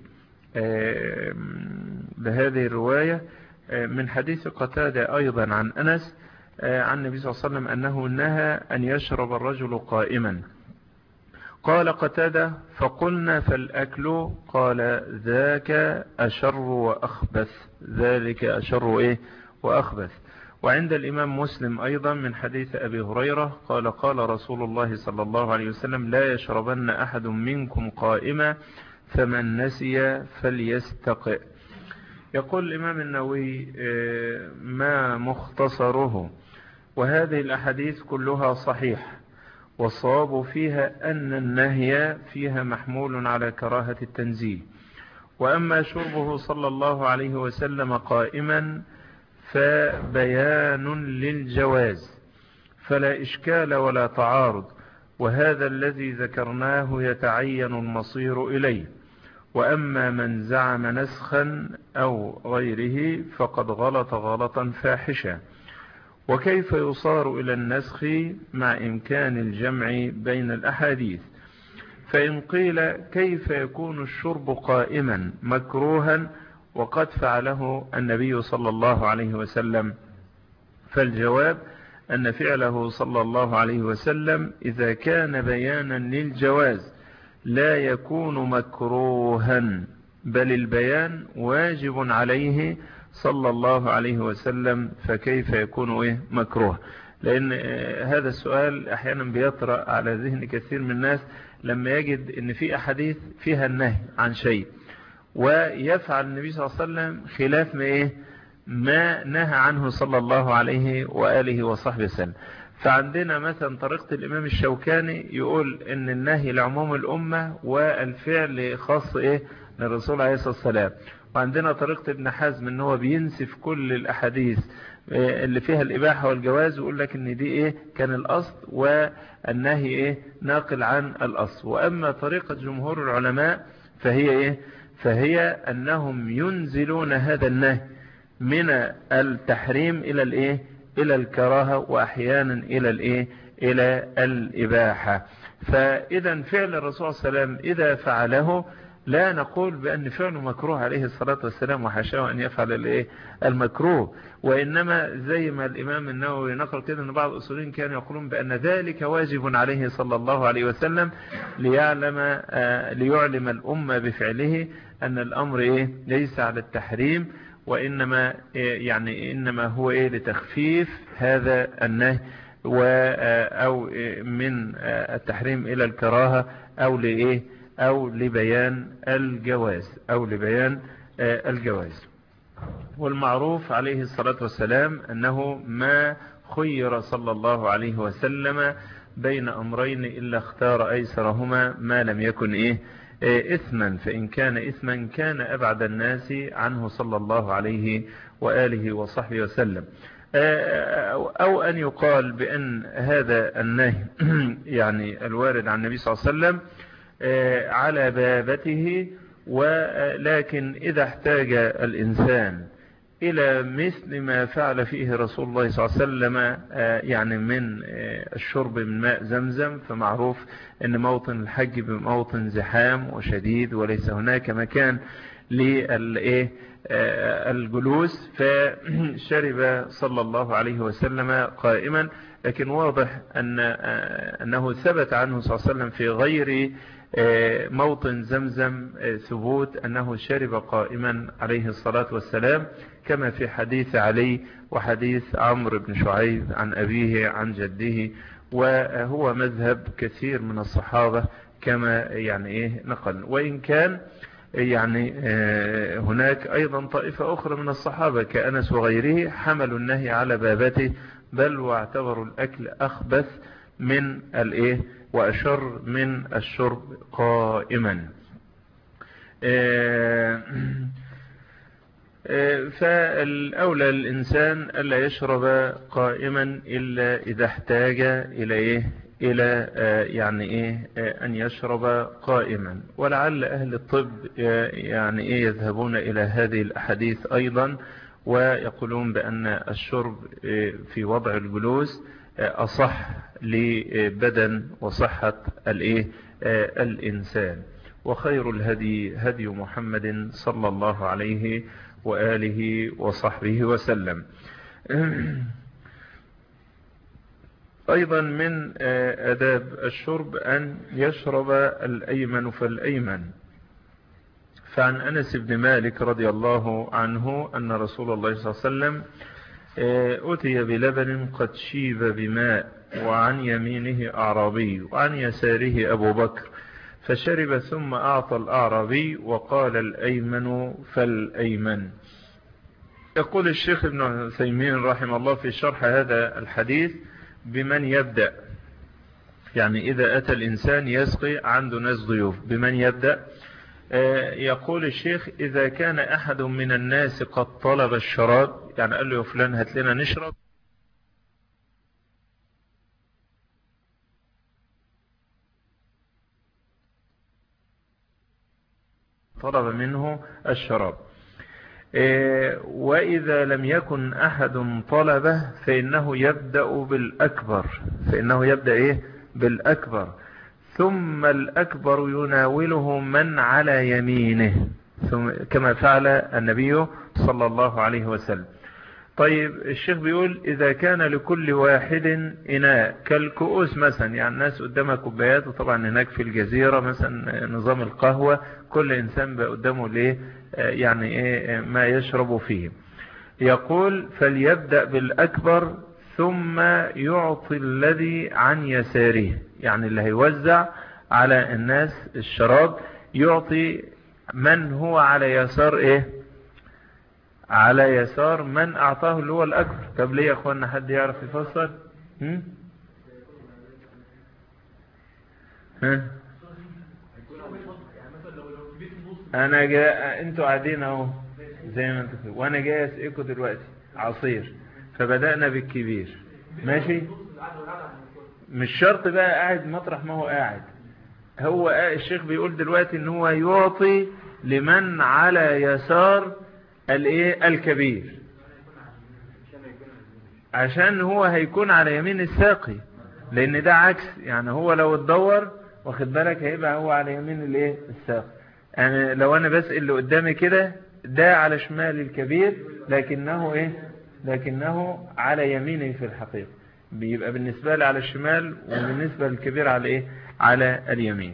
[SPEAKER 1] بهذه الرواية من حديث قتادة أيضا عن أنس عن النبي صلى الله عليه وسلم أنه نهى أن يشرب الرجل قائما. قال قتادة فقلنا فالأكل قال ذاك أشر وأخبث، ذلك أشر وأخبث. وعند الإمام مسلم أيضا من حديث أبي هريرة قال قال رسول الله صلى الله عليه وسلم لا يشربن أحد منكم قائما فمن نسي فليستقئ. يقول الإمام النووي ما مختصره، وهذه الأحاديث كلها صحيح، والصواب فيها أن النهي فيها محمول على كراهة التنزيه. وأما شربه صلى الله عليه وسلم قائما فبيان للجواز فلا إشكال ولا تعارض، وهذا الذي ذكرناه يتعين المصير إليه. وأما من زعم نسخا أو غيره فقد غلط غلطا فاحشا. وكيف يصار إلى النسخ مع إمكان الجمع بين الأحاديث؟ فإن قيل كيف يكون الشرب قائما مكروها وقد فعله النبي صلى الله عليه وسلم؟ فالجواب أن فعله صلى الله عليه وسلم إذا كان بيانا للجواز لا يكون مكروها، بل البيان واجب عليه صلى الله عليه وسلم، فكيف يكون مكروه؟ لأن هذا السؤال أحيانا بيطرأ على ذهن كثير من الناس لما يجد أن في أحاديث فيها النهي عن شيء ويفعل النبي صلى الله عليه وسلم خلاف ما نهى عنه صلى الله عليه وآله وصحبه وسلم. فعندنا مثلا طريقة الإمام الشوكاني يقول أن النهي لعموم الأمة والفعل خاص للرسول عليه الصلاة والسلام. وعندنا طريقة ابن حزم ان هو بينسف كل الأحاديث اللي فيها الإباحة والجواز ويقول لك ان دي كان الأصل والنهي ناقل عن الأصل. وأما طريقة جمهور العلماء فهي أنهم ينزلون هذا النهي من التحريم إلى الكراهة، وأحيانا إلى الإباحة. فإذا فعل الرسول صلى الله عليه وسلم إذا فعله لا نقول بأن فعله مكروه عليه الصلاة والسلام، وحاشاه أن يفعل المكروه. وإنما زي ما الإمام النووي نقل كده أن بعض الأصوليين كانوا يقولون بأن ذلك واجب عليه صلى الله عليه وسلم ليعلم الأمة بفعله أن الأمر ليس على التحريم، وإنما إنما هو لتخفيف هذا النهي أو من التحريم إلى الكراهة أو لبيان الجواز. والمعروف عليه الصلاة والسلام أنه ما خير صلى الله عليه وسلم بين أمرين إلا اختار أيسرهما ما لم يكن إثما، فإن كان إثما كان أبعد الناس عنه صلى الله عليه وآله وصحبه وسلم. أو أن يقال بأن هذا النهي الوارد عن النبي صلى الله عليه وسلم على بابته، ولكن إذا احتاج الإنسان إلى مثل ما فعل فيه رسول الله صلى الله عليه وسلم من الشرب من ماء زمزم، فمعروف أن موطن الحج بموطن زحام وشديد وليس هناك مكان للجلوس، فشرب صلى الله عليه وسلم قائما. لكن واضح أنه ثبت عنه صلى الله عليه وسلم في غير موطن زمزم ثبوت أنه شرب قائما عليه الصلاة والسلام، كما في حديث علي وحديث عمرو بن شعيب عن أبيه عن جده، وهو مذهب كثير من الصحابة كما يعني نقل. وإن كان يعني هناك أيضا طائفة أخرى من الصحابة كأنس وغيره حملوا النهي على بابته، بل واعتبروا الأكل أخبث من وأشر من الشرب قائما. فالأولى الإنسان ألا يشرب قائما إلا إذا احتاج إلى أن يشرب قائما. ولعل أهل الطب يذهبون إلى هذه الأحاديث أيضا، ويقولون بأن الشرب في وضع الجلوس أصح لبدن وصحة الإنسان. وخير الهدي هدي محمد صلى الله عليه وآله وصحبه وسلم. أيضا من آداب الشرب أن يشرب الأيمن فالأيمن. فعن أنس بن مالك رضي الله عنه أن رسول الله صلى الله عليه وسلم أتي بلبن قد شيب بماء، وعن يمينه أعرابي وعن يساره أبو بكر، فشرب ثم أعطى الأعرابي وقال الأيمن فالأيمن. يقول الشيخ ابن عثيمين رحمه الله في شرح هذا الحديث: بمن يبدأ؟ يعني إذا أتى الإنسان يسقي عنده ناس ضيوف بمن يبدأ؟ يقول الشيخ: إذا كان أحد من الناس قد طلب الشراب، يعني قال له يا فلان هات لنا نشرب، طلب منه الشراب. وإذا لم يكن أحد طلبه فإنه يبدأ بالأكبر، بالأكبر، ثم الأكبر يناوله من على يمينه، كما فعل النبي صلى الله عليه وسلم. طيب الشيخ بيقول: إذا كان لكل واحد إناء كالكؤوس مثلا، يعني الناس قدامها كوبايات، وطبعا هناك في الجزيرة مثلا نظام القهوة كل إنسان بقى قدامه ما يشرب فيه. يقول: فليبدأ بالأكبر ثم يعطي الذي عن يساره، يعني اللي هيوزع على الناس الشراب يعطي من هو على يسار على يسار من أعطاه اللي هو الأكبر. طب ليه يا أخوانا حد يعرف يفسر؟ أنا جاء أنتوا قاعدين أهو زي ما أنتوا، وأنا جاي أسقيكوا دلوقتي عصير، فبدأنا بالكبير، ماشي؟ مش شرط بقى قاعد مطرح ما هو قاعد. هو الشيخ بيقول دلوقتي إن هو يعطي لمن على يسار الكبير، عشان هو هيكون على يمين الساقي، لأن ده عكس. يعني هو لو اتدور واخد بالك هيبقى هو على يمين الساقي. يعني لو أنا بسأل اللي قدامي كده، ده على شمال الكبير، لكنه على يمينه في الحقيقة، بيبقى بالنسبة لي على الشمال، وبالنسبة للكبير على اليمين.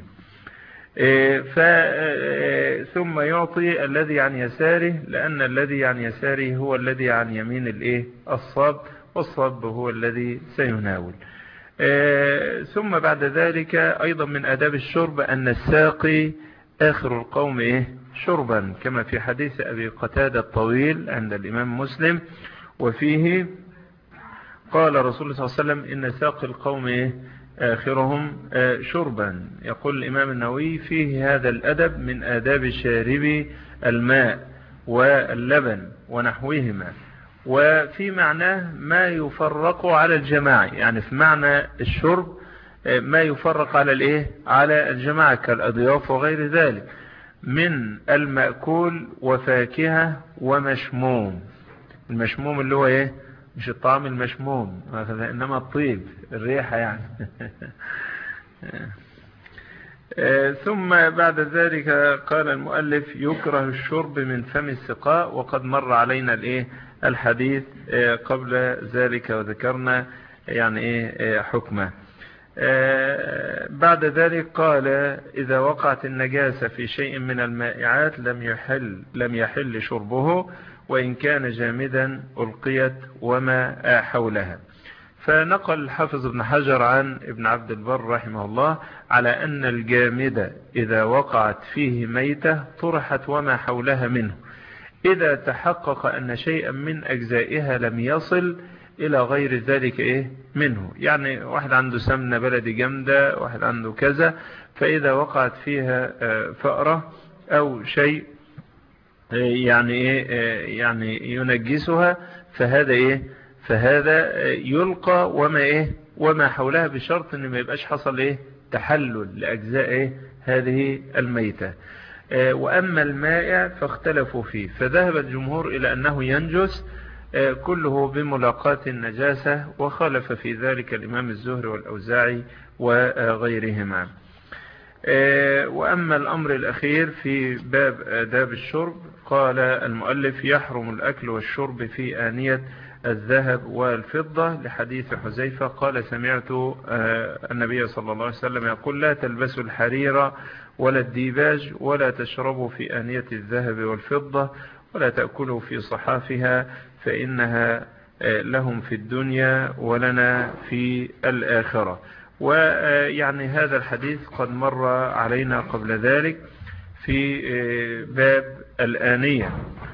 [SPEAKER 1] ثم يعطي الذي عن يساره، لأن الذي عن يساره هو الذي عن يمين الصب، والصب هو الذي سيناول. ثم بعد ذلك أيضا من آداب الشرب أن الساقي آخر القوم شربا، كما في حديث أبي قتادة الطويل عند الإمام مسلم، وفيه قال رسول الله صلى الله عليه وسلم: إن ساقي القوم آخرهم شربا. يقول الإمام النووي: فيه هذا الأدب من آداب شاربي الماء واللبن ونحوهما. وفي معناه ما يفرق على الجماعة، يعني في معنى الشرب ما يفرق على الجماعة كالأضياف وغير ذلك، من المأكول وفاكهة ومشموم. المشموم اللي هو مش الطعام المشموم، إنما الطيب، الريحة يعني. ثم بعد ذلك قال المؤلف: يكره الشرب من فم السقاء. وقد مر علينا الحديث قبل ذلك وذكرنا حكمه. بعد ذلك قال إذا وقعت النجاسة في شيء من المائعات لم يحل شربه وإن كان جامدا ألقيت وما حولها. فنقل الحافظ ابن حجر عن ابن عبد البر رحمه الله على أن الجامدة إذا وقعت فيه ميتة طرحت وما حولها منه إذا تحقق أن شيئا من أجزائها لم يصل إلى غير ذلك منه. يعني واحد عنده سمنة بلدي جامدة، واحد عنده كذا، فإذا وقعت فيها فأرة أو شيء يعني ينجسها، فهذا يلقى وما حولها، بشرط ان ما يبقاش حصل تحلل لأجزاء هذه الميتة. وأما المائع فاختلفوا فيه، فذهب الجمهور إلى أنه ينجس كله بملاقاة النجاسة، وخالف في ذلك الإمام الزهري والأوزاعي وغيرهما. وأما الأمر الأخير في باب آداب الشرب، قال المؤلف يحرم الأكل والشرب في آنية الذهب والفضة لحديث حذيفة قال سمعت النبي صلى الله عليه وسلم يقول لا تلبسوا الحرير ولا الديباج ولا تشربوا في آنية الذهب والفضة ولا تأكلوا في صحافها فإنها لهم في الدنيا ولنا في الآخرة. ويعني هذا الحديث قد مر علينا قبل ذلك في باب الآنية،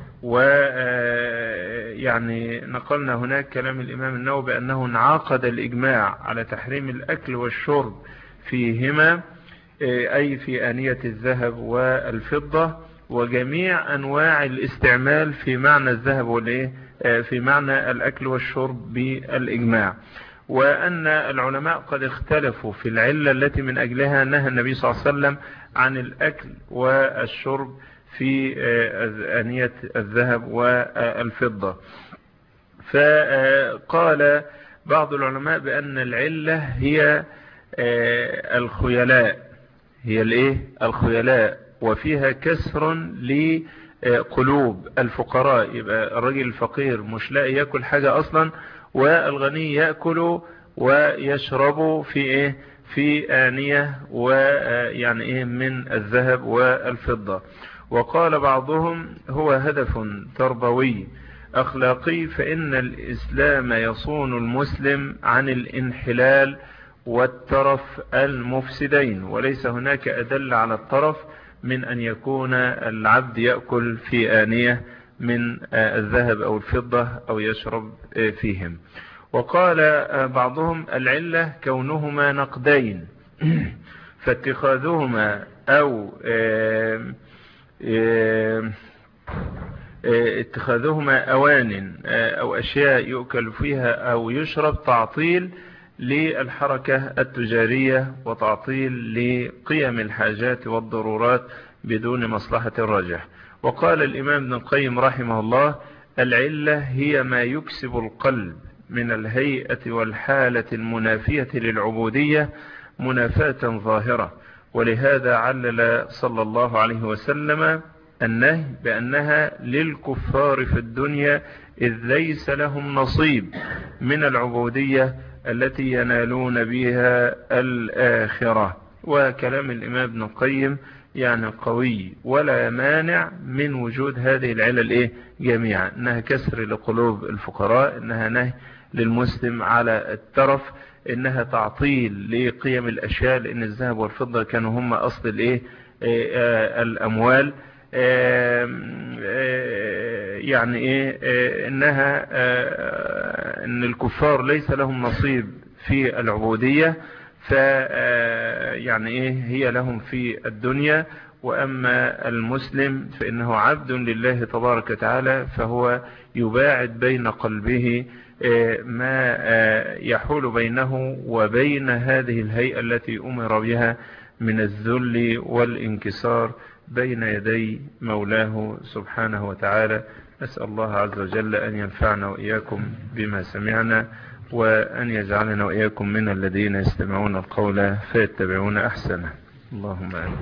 [SPEAKER 1] ويعني نقلنا هناك كلام الإمام النووي بأنه انعقد الإجماع على تحريم الأكل والشرب فيهما، أي في آنية الذهب والفضة، وجميع أنواع الاستعمال في معنى الذهب في معنى الأكل والشرب بالإجماع. وأن العلماء قد اختلفوا في العلة التي من أجلها نهى النبي صلى الله عليه وسلم عن الأكل والشرب في آنية الذهب والفضة. فقال بعض العلماء بأن العلة هي الخيلاء، الخيلاء، وفيها كسر لقلوب الفقراء. يبقى الرجل الفقير مش لاقي يأكل حاجة أصلا، والغني يأكل ويشرب في آنية ويعني من الذهب والفضة. وقال بعضهم هو هدف تربوي أخلاقي، فإن الإسلام يصون المسلم عن الانحلال والترف المفسدين، وليس هناك أدل على الترف من أن يكون العبد يأكل في آنية من الذهب أو الفضة أو يشرب فيهم. وقال بعضهم العلة كونهما نقدين فاتخاذهما أو اتخاذهما أوان أو أشياء يؤكل فيها أو يشرب تعطيل للحركة التجارية وتعطيل لقيم الحاجات والضرورات بدون مصلحة الراجح. وقال الإمام ابن القيم رحمه الله العلة هي ما يكسب القلب من الهيئة والحالة المنافية للعبودية منافاة ظاهرة، ولهذا علل صلى الله عليه وسلم النهي بأنها للكفار في الدنيا إذ ليس لهم نصيب من العبودية التي ينالون بها الآخرة. وكلام الإمام ابن القيم يعني قوي ولا مانع من وجود هذه العلل جميعا، انها كسر لقلوب الفقراء، انها نهي للمسلم على الترف، انها تعطيل لقيم الاشياء، لان الذهب والفضة كانوا هم اصل الاموال، يعني انها ان الكفار ليس لهم نصيب في العبودية، يعني هي لهم في الدنيا، وأما المسلم فإنه عبد لله تبارك وتعالى، فهو يباعد بين قلبه ما يحول بينه وبين هذه الهيئة التي أمر بها من الذل والانكسار بين يدي مولاه سبحانه وتعالى. أسأل الله عز وجل أن ينفعنا وإياكم بما سمعنا، وأن يجعلنا وإياكم من الذين يستمعون القول فيتبعون أحسنه. اللهم آمين.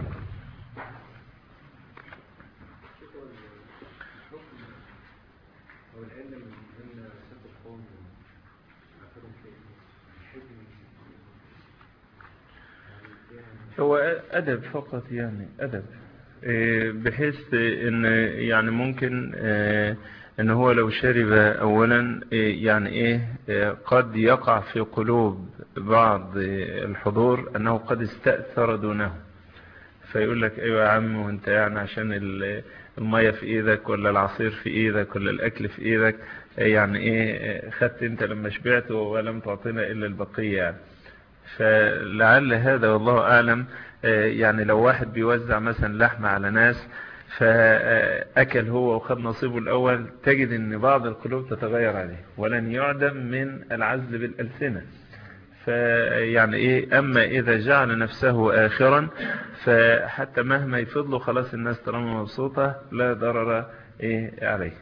[SPEAKER 1] هو أدب فقط، يعني أدب، بحيث ان يعني ممكن ان هو لو شرب اولا يعني ايه قد يقع في قلوب بعض الحضور انه قد استأثر دونه، فيقول لك ايوه يا عم، وانت يعني عشان المية في ايدك ولا العصير في ايدك ولا الاكل في ايدك، يعني ايه خدت انت لما شبعت ولم تعطينا الا البقية يعني. فلعل هذا والله أعلم، يعني لو واحد بيوزع مثلا لحمة على ناس فأكل هو وخد نصيبه الأول، تجد أن بعض القلوب تتغير عليه ولن يعدم من العزل بالألسنة. فيعني إيه، أما إذا جعل نفسه آخرا فحتى مهما يفضله خلاص الناس طالما مبسوطة لا ضرر إيه عليه.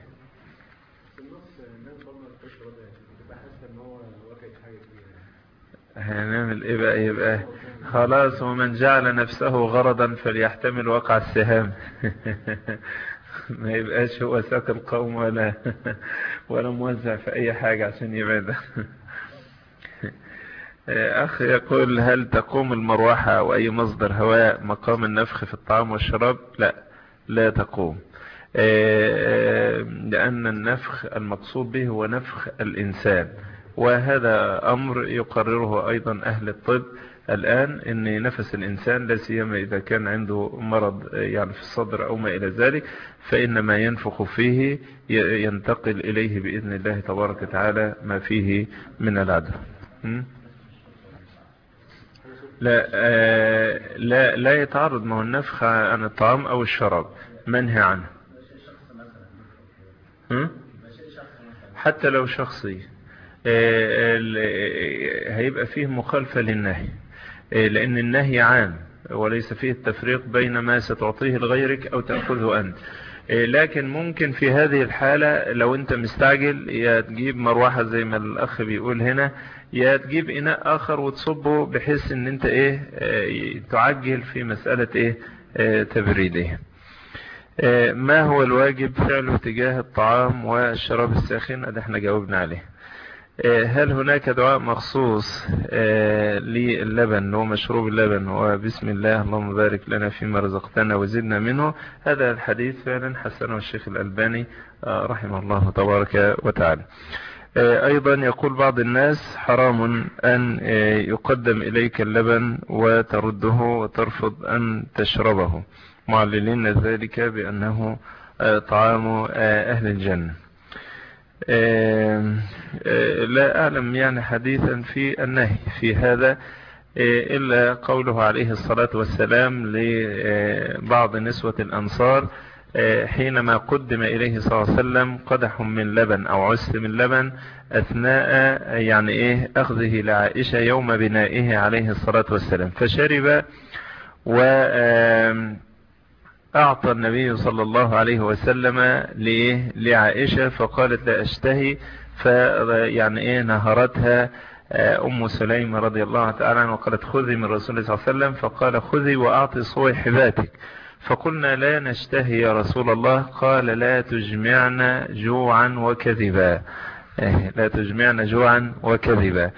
[SPEAKER 1] هنعمل ايه بقى؟ يبقى خلاص، ومن جعل نفسه غرضا فليحتمل وقع السهام. ما يبقاش هو ساق القوم ولا موزع في اي حاجة عشان يبعد. اخ يقول: هل تقوم المروحة او اي مصدر هواء مقام النفخ في الطعام والشراب؟ لا، لا تقوم، لان النفخ المقصود به هو نفخ الانسان، وهذا امر يقرره ايضا اهل الطب الان، ان نفس الانسان لا سيما اذا كان عنده مرض يعني في الصدر او ما الى ذلك، فان ما ينفخ فيه ينتقل اليه باذن الله تبارك وتعالى ما فيه من العدوى. لا يتعرض، ما هو النفخ عن الطعام او الشراب منهي عنه. حتى لو شخصي هيبقى فيه مخالفة للنهي، لأن النهي عام وليس فيه التفريق بين ما ستعطيه لغيرك أو تأخذه أنت. لكن ممكن في هذه الحالة لو أنت مستعجل، يا تجيب مروحة زي ما الأخ بيقول هنا، يا تجيب إناء آخر وتصبه، بحيث أن أنت تعجل في مسألة تبريده. ما هو الواجب فعله تجاه الطعام والشراب الساخن؟ ده احنا جاوبنا عليه. هل هناك دعاء مخصوص للبن ومشروب اللبن وبسم الله اللهم بارك لنا فيما رزقتنا وزدنا منه؟ هذا الحديث فعلا حسنه الشيخ الألباني رحمه الله تبارك وتعالى. أيضا يقول بعض الناس: حرام أن يقدم إليك اللبن وترده وترفض أن تشربه، معللين ذلك بأنه طعام أهل الجنة. لا أعلم يعني حديثا في النهي في هذا، إلا قوله عليه الصلاة والسلام لبعض نسوة الأنصار حينما قدم إليه صلى الله عليه وسلم قدح من لبن أو عس من لبن أثناء يعني أخذه لعائشة يوم بنائه عليه الصلاة والسلام، فشرب أعطى النبي صلى الله عليه وسلم لعائشة فقالت: لا أشتهي، فيعني نهرتها أم سليم رضي الله تعالى عنها وقالت: خذي من رسول الله صلى الله عليه وسلم، فقال: خذي وأعطي صويحباتك. فقلنا: لا نشتهي يا رسول الله. قال: لا تجمعنا جوعا وكذبا، لا تجمعنا جوعا وكذبا.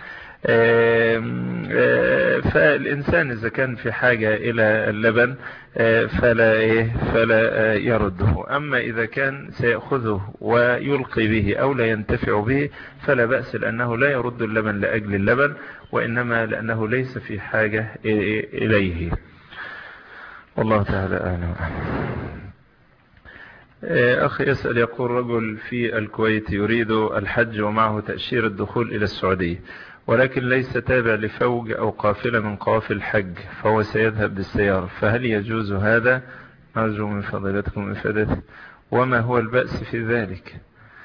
[SPEAKER 1] فالإنسان إذا كان في حاجة إلى اللبن فلا يرده، أما إذا كان سيأخذه ويلقي به أو لا ينتفع به فلا بأس، لأنه لا يرد اللبن لأجل اللبن، وإنما لأنه ليس في حاجة إليه. والله تعالى أعلم. أخي يسأل يقول: رجل في الكويت يريد الحج ومعه تأشيرة الدخول إلى السعودية، ولكن ليس تابع لفوج أو قافلة من قوافل الحج، فهو سيذهب بالسيارة، فهل يجوز هذا؟ أرجو من فضيلتكم إفادته، وما هو البأس في ذلك؟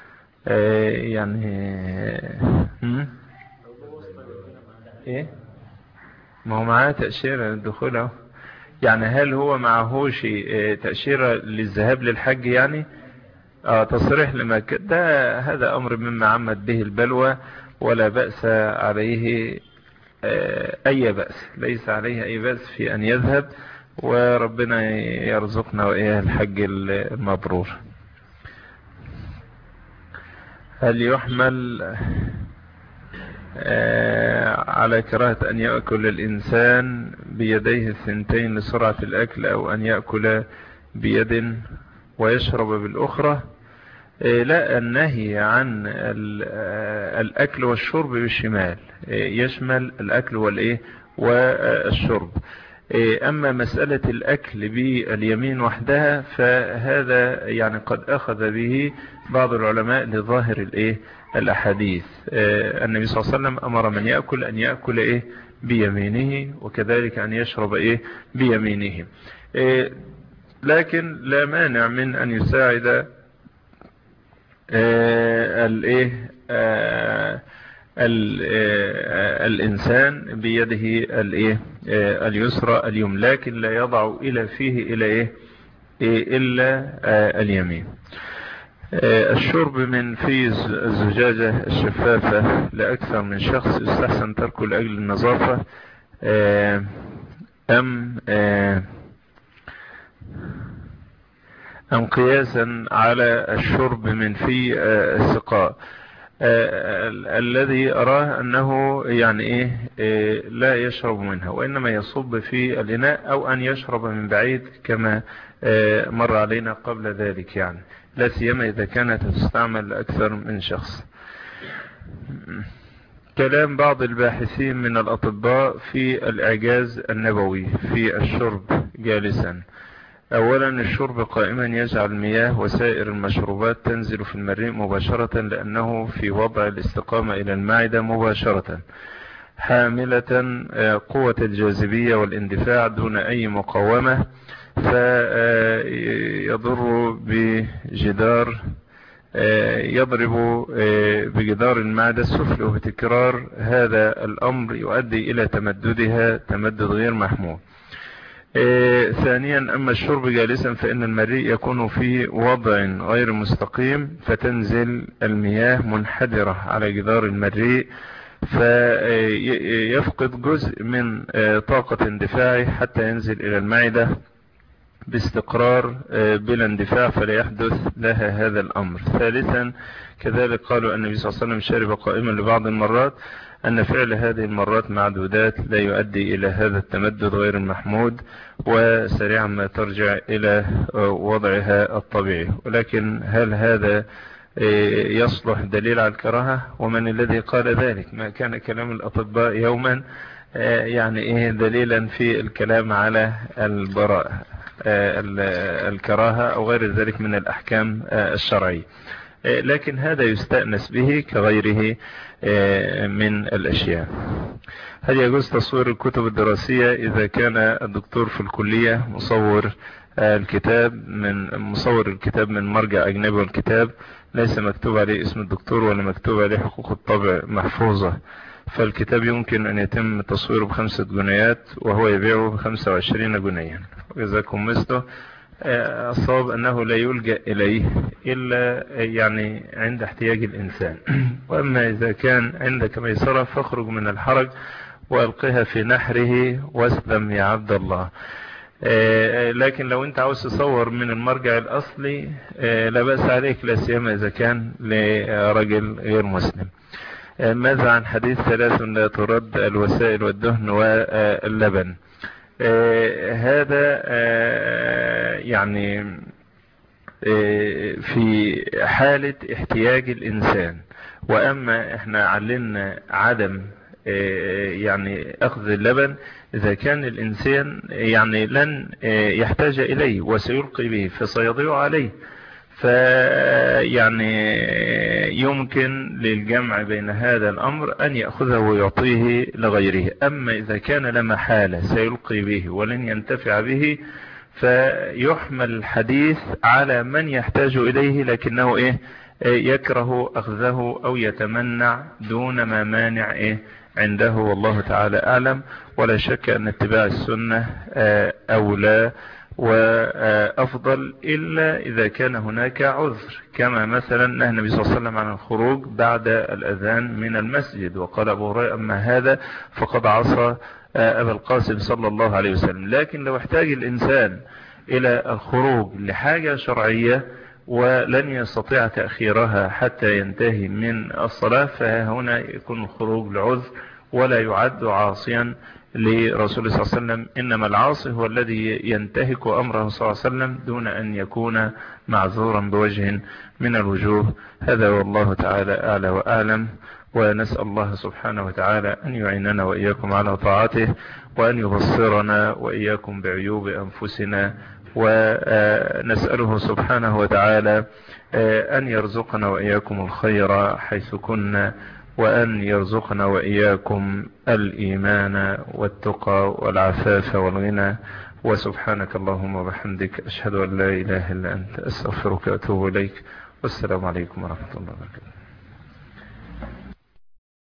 [SPEAKER 1] ما هو معاه تأشيرة للدخول، يعني هل هو معهوش تأشيرة للذهاب للحج يعني؟ تصريح لمكة، ده هذا أمر مما عمت به البلوى، ولا بأس عليه أي بأس، ليس عليه أي بأس في أن يذهب، وربنا يرزقنا وإياه الحج المبرور. هل يحمل على كراهة أن يأكل الإنسان بيديه الثنتين لسرعة الأكل، أو أن يأكل بيد ويشرب بالأخرى. لا، النهي عن الأكل والشرب بالشمال يشمل الأكل والشرب. أما مسألة الأكل باليمين وحدها فهذا يعني قد أخذ به بعض العلماء لظاهر الأحاديث. النبي صلى الله عليه وسلم أمر من يأكل أن يأكل بيمينه، وكذلك أن يشرب بيمينه. لكن لا مانع من أن يساعد الإنسان بيده اليسرى اليمنى، لكن لا يضع إلى فيه إلا اليمين. الشرب من في الزجاجة الشفافة لأكثر من شخص يستحسن تركه لأجل النظافة، أم قياسا على الشرب من في السقاء؟ الذي أراه أنه يعني لا يشرب منها، وإنما يصب في الإناء، أو أن يشرب من بعيد كما مر علينا قبل ذلك، يعني لا سيما إذا كانت تستعمل لأكثر من شخص. كلام بعض الباحثين من الأطباء في الإعجاز النبوي في الشرب جالسا. أولا، الشرب قائما يجعل المياه وسائر المشروبات تنزل في المريء مباشرة، لأنه في وضع الاستقامة إلى المعدة مباشرة، حاملة قوة الجاذبية والاندفاع دون أي مقاومة، فيضر بجدار يضرب بجدار المعدة السفلي، وبتكرار هذا الأمر يؤدي إلى تمددها تمدد غير محمود. ثانيا، أما الشرب جالسا فإن المريء يكون في وضع غير مستقيم، فتنزل المياه منحدرة على جدار المريء، فيفقد جزء من طاقة اندفاعه حتى ينزل إلى المعدة باستقرار بلا اندفاع، فلا يحدث لها هذا الأمر. ثالثا، كذلك قالوا النبي صلى الله عليه وسلم شرب قائما لبعض المرات، أن فعل هذه المرات معدودات لا يؤدي إلى هذا التمدد غير المحمود، وسريعا ما ترجع إلى وضعها الطبيعي. ولكن هل هذا يصلح دليل على الكراهة؟ ومن الذي قال ذلك؟ ما كان كلام الأطباء يوما يعني دليلا في الكلام على البراءة الكراهة أو غير ذلك من الأحكام الشرعية. لكن هذا يستأنس به كغيره من الأشياء. هل يجوز تصوير الكتب الدراسية إذا كان الدكتور في الكلية مصور الكتاب من مرجع أجنبي، والكتاب ليس مكتوب عليه اسم الدكتور ولا مكتوب عليه حقوق الطبع محفوظة، فالكتاب يمكن أن يتم تصويره ب5 جنيهات وهو يبيعه ب25 جنيها؟ جزاكم مثله. الصواب أنه لا يلجأ إليه إلا يعني عند احتياج الإنسان. وأما إذا كان عندك ميسرة فاخرج من الحرج وألقها في نحره واسلم يا عبد الله. لكن لو أنت عاوز تصور من المرجع الأصلي لا بأس عليك، لا سيما إذا كان لرجل غير مسلم. ماذا عن حديث 3 لا ترد الوسائل والدهن واللبن؟ هذا يعني في حالة احتياج الإنسان. وأما احنا علمنا عدم يعني أخذ اللبن إذا كان الإنسان يعني لن يحتاج إليه وسيلقي به فسيضيع عليه، فيعني يمكن للجمع بين هذا الأمر أن يأخذه ويعطيه لغيره. أما إذا كان لا محالة سيلقي به ولن ينتفع به فيحمل الحديث على من يحتاج إليه لكنه يكره أخذه أو يتمنع دون ما مانع عنده، والله تعالى أعلم. ولا شك أن اتباع السنة أولى وأفضل إلا إذا كان هناك عذر، كما مثلا نهى النبي صلى الله عليه وسلم عن الخروج بعد الأذان من المسجد، وقال أبو هريرة أما هذا فقد عصى أبا القاسم صلى الله عليه وسلم. لكن لو احتاج الإنسان إلى الخروج لحاجة شرعية ولن يستطيع تأخيرها حتى ينتهي من الصلاة، فهنا يكون الخروج لعذر ولا يعد عاصيا لرسول الله صلى الله عليه وسلم. إنما العاصي هو الذي ينتهك أمره صلى الله عليه وسلم دون أن يكون معذورا بوجه من الوجوه. هذا والله تعالى أعلى وأعلم، ونسأل الله سبحانه وتعالى أن يعيننا وإياكم على طاعته، وأن يبصرنا وإياكم بعيوب أنفسنا، ونسأله سبحانه وتعالى أن يرزقنا وإياكم الخير حيث كنا، وأن يرزقنا وإياكم الإيمان والتقى والعفاف والغنى. وسبحانك اللهم وبحمدك، أشهد أن لا إله إلا أنت، أستغفرك وأتوب إليك. والسلام عليكم ورحمة الله وبركاته.